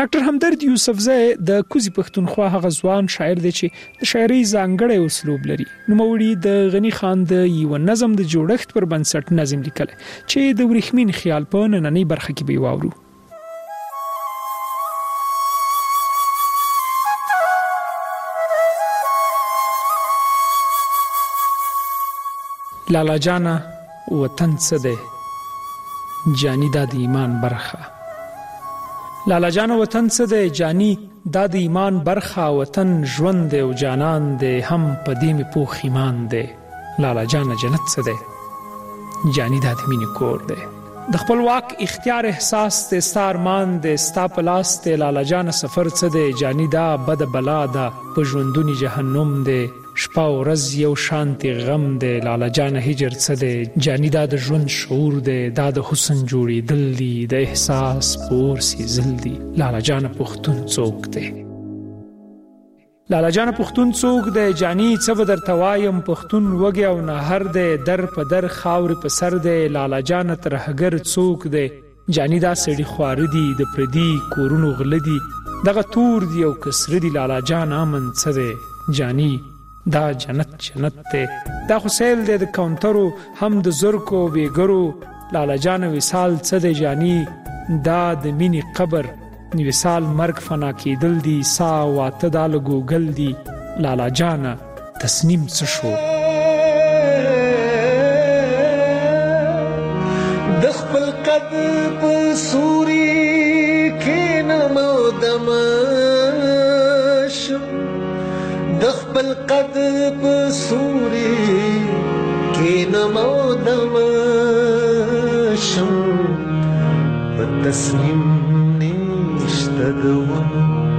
ډاکټر همدرد یوسفزی د کوزي پښتونخوا هغه ځوان شاعر دی چې د شاعري ځانګړی اسلوب لري. نوموړي د غنی خان د یو نظم د جوړښت پر بنسټ نظم لیکل چې د ورېښمین خیال په نننۍ برخه کې به واورو. لالا جانا وطن څه دی جانی دا د ایمان برخه. لالا جان وطن څه دی جانی دا د ایمان برخه. وطن ژوند دی او جانان دی هم په دې مې پوخ ایمان دی. لالا جان جنت څه دی جانی دا د مینې کور دی. د خپلواک اختیار احساس دی ستا ارمان دی ستا په لاس دی. لالا جان سفر څه دی جانی دا بد بلا ده په ژوندونی جهنم دی. شپه او ورځ یو شانتی غم دی. لالا جان هجر څه دی جانی دا د ژوند شعور دی. دا د حسن جوړېدل دي د احساس پور سیزل دي. لالا جان پښتون څوک دی لالا جان پښتون څوک دی جانی څه به درته وایم پښتون وږی او نهر دی در په در خاورې په سر دی. لالا جان ترهګر څوک دی جانی دا سړي خواره دي د پردي کورونو غله دي دغه تور دي او کسره دي. لالا جان امن څه دی جانی دا جنت جنت دی. دا خو سیل دی د کاونټرو هم د زرکو بیګرو. لالا جان وصال څه دی جانی دا د مینې قبر. وصال مرګ فنا کېدل دي سا واته دا له ګوګل دي. لالا جان تسنیم څه شو د خپل قد په سوري کې نمو دمشم د خپل قد په سوري کې نمو دمشم په تسنیم نشته دوم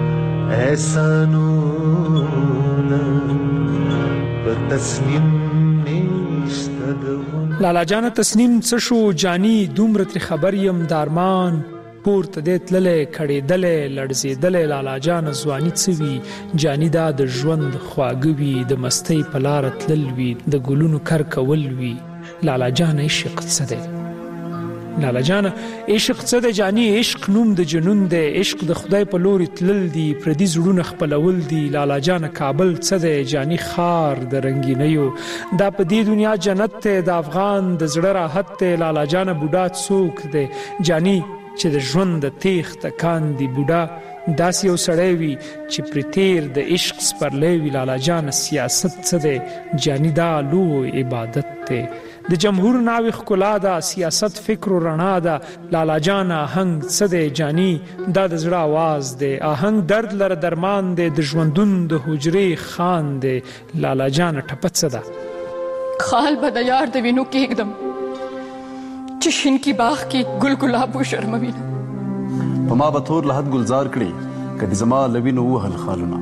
احسانونه په تسنیم نشته دوم. لالا جان تسنیم څه شو جانی دومره تر خبر یم دارمان پورته دې تللې کړېدلې لړزېدلې. لالا جان ځواني څه وي جانی دا د ژوند خواږه وي د مستۍ په لاره تلل وي د ګلونو کر کول وي. لالا جان عشق څه دی لالا جان عشق څه دی جانی عشق نوم د جنون دی. عشق د خدای په لوري تلل دي پردي زړونه خپلول دي. لالا جان کابل څه دی جانی خار د رنگینیو دا په دې دنیا جنت دی د افغان د زړه راحت دی. لالا جان بوډا څوک دی جانی چې د ژوند د تیغ تکان دی. بوډا داسې یو سړی وي چې پر تیر د عشق سپرلی وي. لالا جان سیاست څه دی جانی دا لوی عبادت دی. د جمهور ناوی ښکلا ده سیاست فکر و رڼا ده. لالا جان آهنګ څه دی جانی دا د زړه آواز دی. آهنګ درد لره درمان دی د ژوندون د حجرې خان دی. لالا جان ټپه څه ده خال به د یار د وینو کېږدم چې شین کی باغ کې ګل ګلاب و شرموي. په ما به تور لحد ګلزار کړي که د زما لوینو وهل خالونه.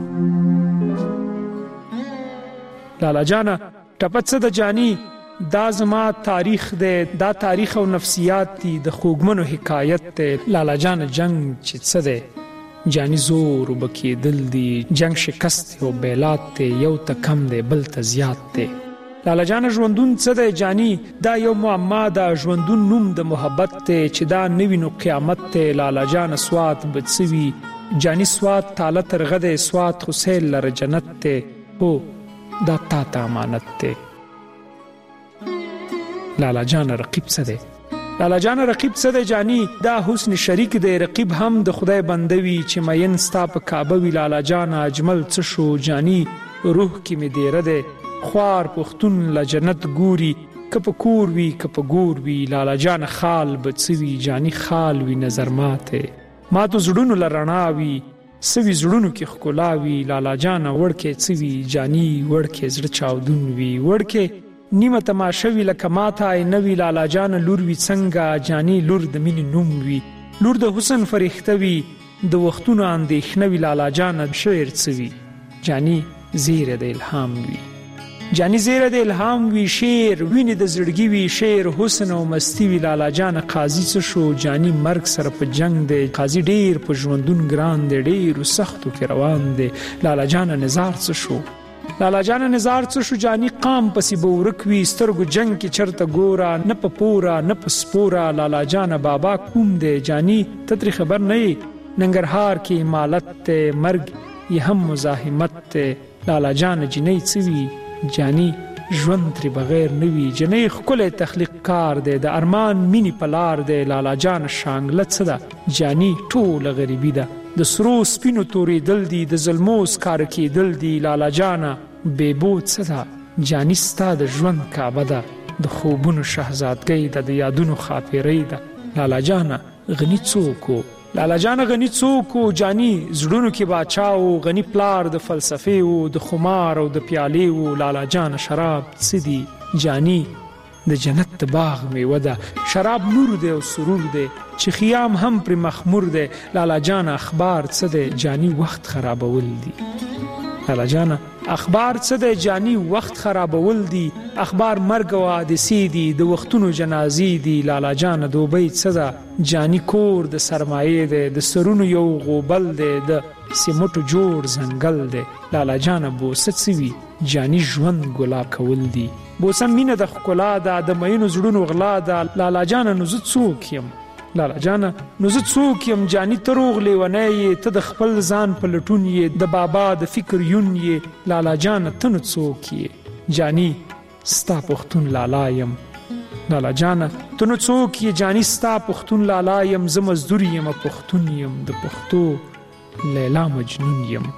لالا جان ټپه څه ده جانی دا زما تاریخ دی. دا تاریخ او نفسیات دي د خوږمنو حکایت دی. لالا جان جنگ چې څه دی جانی زور وبکېدل دي. جنگ شکست او بیلات دی یو ته کم دی بل ته زیات دی. لالا جان ژوندون څه دی جانی دا یو معما ده. ژوندون نوم د محبت دی چې دا نوی نو قیامت دی. لالا جان سوات بڅوي جانی سوات تاله ترغه دی. سوات خو سیل لره جنت دی هو دا تا ته امانت دی. لالا جان رقیب څه دی لالا جان رقیب څه دی جانی دا حسن شریک دی. رقیب هم د خدای بندوي چې مین ستا په کعبه وي. لالا جان اجمل څه شو جانی روح کې مې دیره دی. خوار پښتون له جنت ګوري که په کور وي که په ګور وي. لالا جان خال بڅوي جانی خال وي نظر ماته ما تو زړونو لرنا وي سوي زړونو کې ښکلا وي. لالا جان وړکې څه وي جانی وړکې زړه چاودون وي. وړکې نیمه تماشه وي لکه ماته نه وي. لالا جان لور وي څنګه جانی لور د مینې نوم وي. لور د حسن فرښته وي د وختونو اندېښنه وي. لالا جان شعر څه وي جانی زیره د الهام وي. جانی زیره د الهام وی شعر ویني د زړګي وی شعر حسن او مستی وی. لالا جان قاضي څه شو جانی مرګ سره په جنگ دی. قاضي ډیر په ژوندون ګران دی ډیر سختو کې روان دی. لالا جان نزار څه شو لالا جان نزار څه شو جانی قام پسې بورک وی. سترګو جنگ کې چرته ګورا نه په پورا نه په سپورا. لالا جان بابا کوم دی جانی ته تر خبر نه ننګرهار کې مالت ته مرګ یې هم مزاحمت ته لالا جان جنۍ څوي جانی ژوند تر بغیر نوي جنۍ خپل تخلیق کار دی د ارمان مینی پلار دی لالا جان شانګله څه ده جانی ټول غریبی ده د سرو سپینو توري دل دی د ظلموس کار کې دل دی لالا جانا بیبو څه ده جانی ستا د ژوند کعبه ده د خوبونو شهزادګۍ ده د یادونو خاطرې ده لالا جانا غنی څوک لالا جان غنی څوک جانی زړونو کې باچاو غنی پلار د فلسفې او د خمار او د پیالې او لالا جان شراب سدي جانی د جنت باغ میوه ده شراب نور دی او سرور دی چې خیام هم پر مخمور دی لالا جان اخبار څه دی جانی وخت خرابول دي لالا جان اخبار څه دی جانی وخت خرابول دي اخبار مرګ او حادثې دي د وختونو جنازې دي لالا جان دوبۍ څه ده جانی کور د سرمایې دی د سرونو یو غوبل دی د سیمټو جوړ ځنګل دی لالا جان بوسه څوي جانی ژوند ګلاب کول دي بوسه مینه د ښکلا ده د مینو زړونو غلا ده لالا جان نو زه څوک یم لالا جان نو زه څوک یم جانی ته روغ لیونی ته د خپل ځان په لټون یې د بابا د فکر یون یې لالا جان ته نو څوک یې جانی ستا پښتون لالا یم لالا جان ته نو څوک یې جانی ستا پښتون لالا یم زه مزدور یم پښتون یم د پښتو لیلا مجنون یم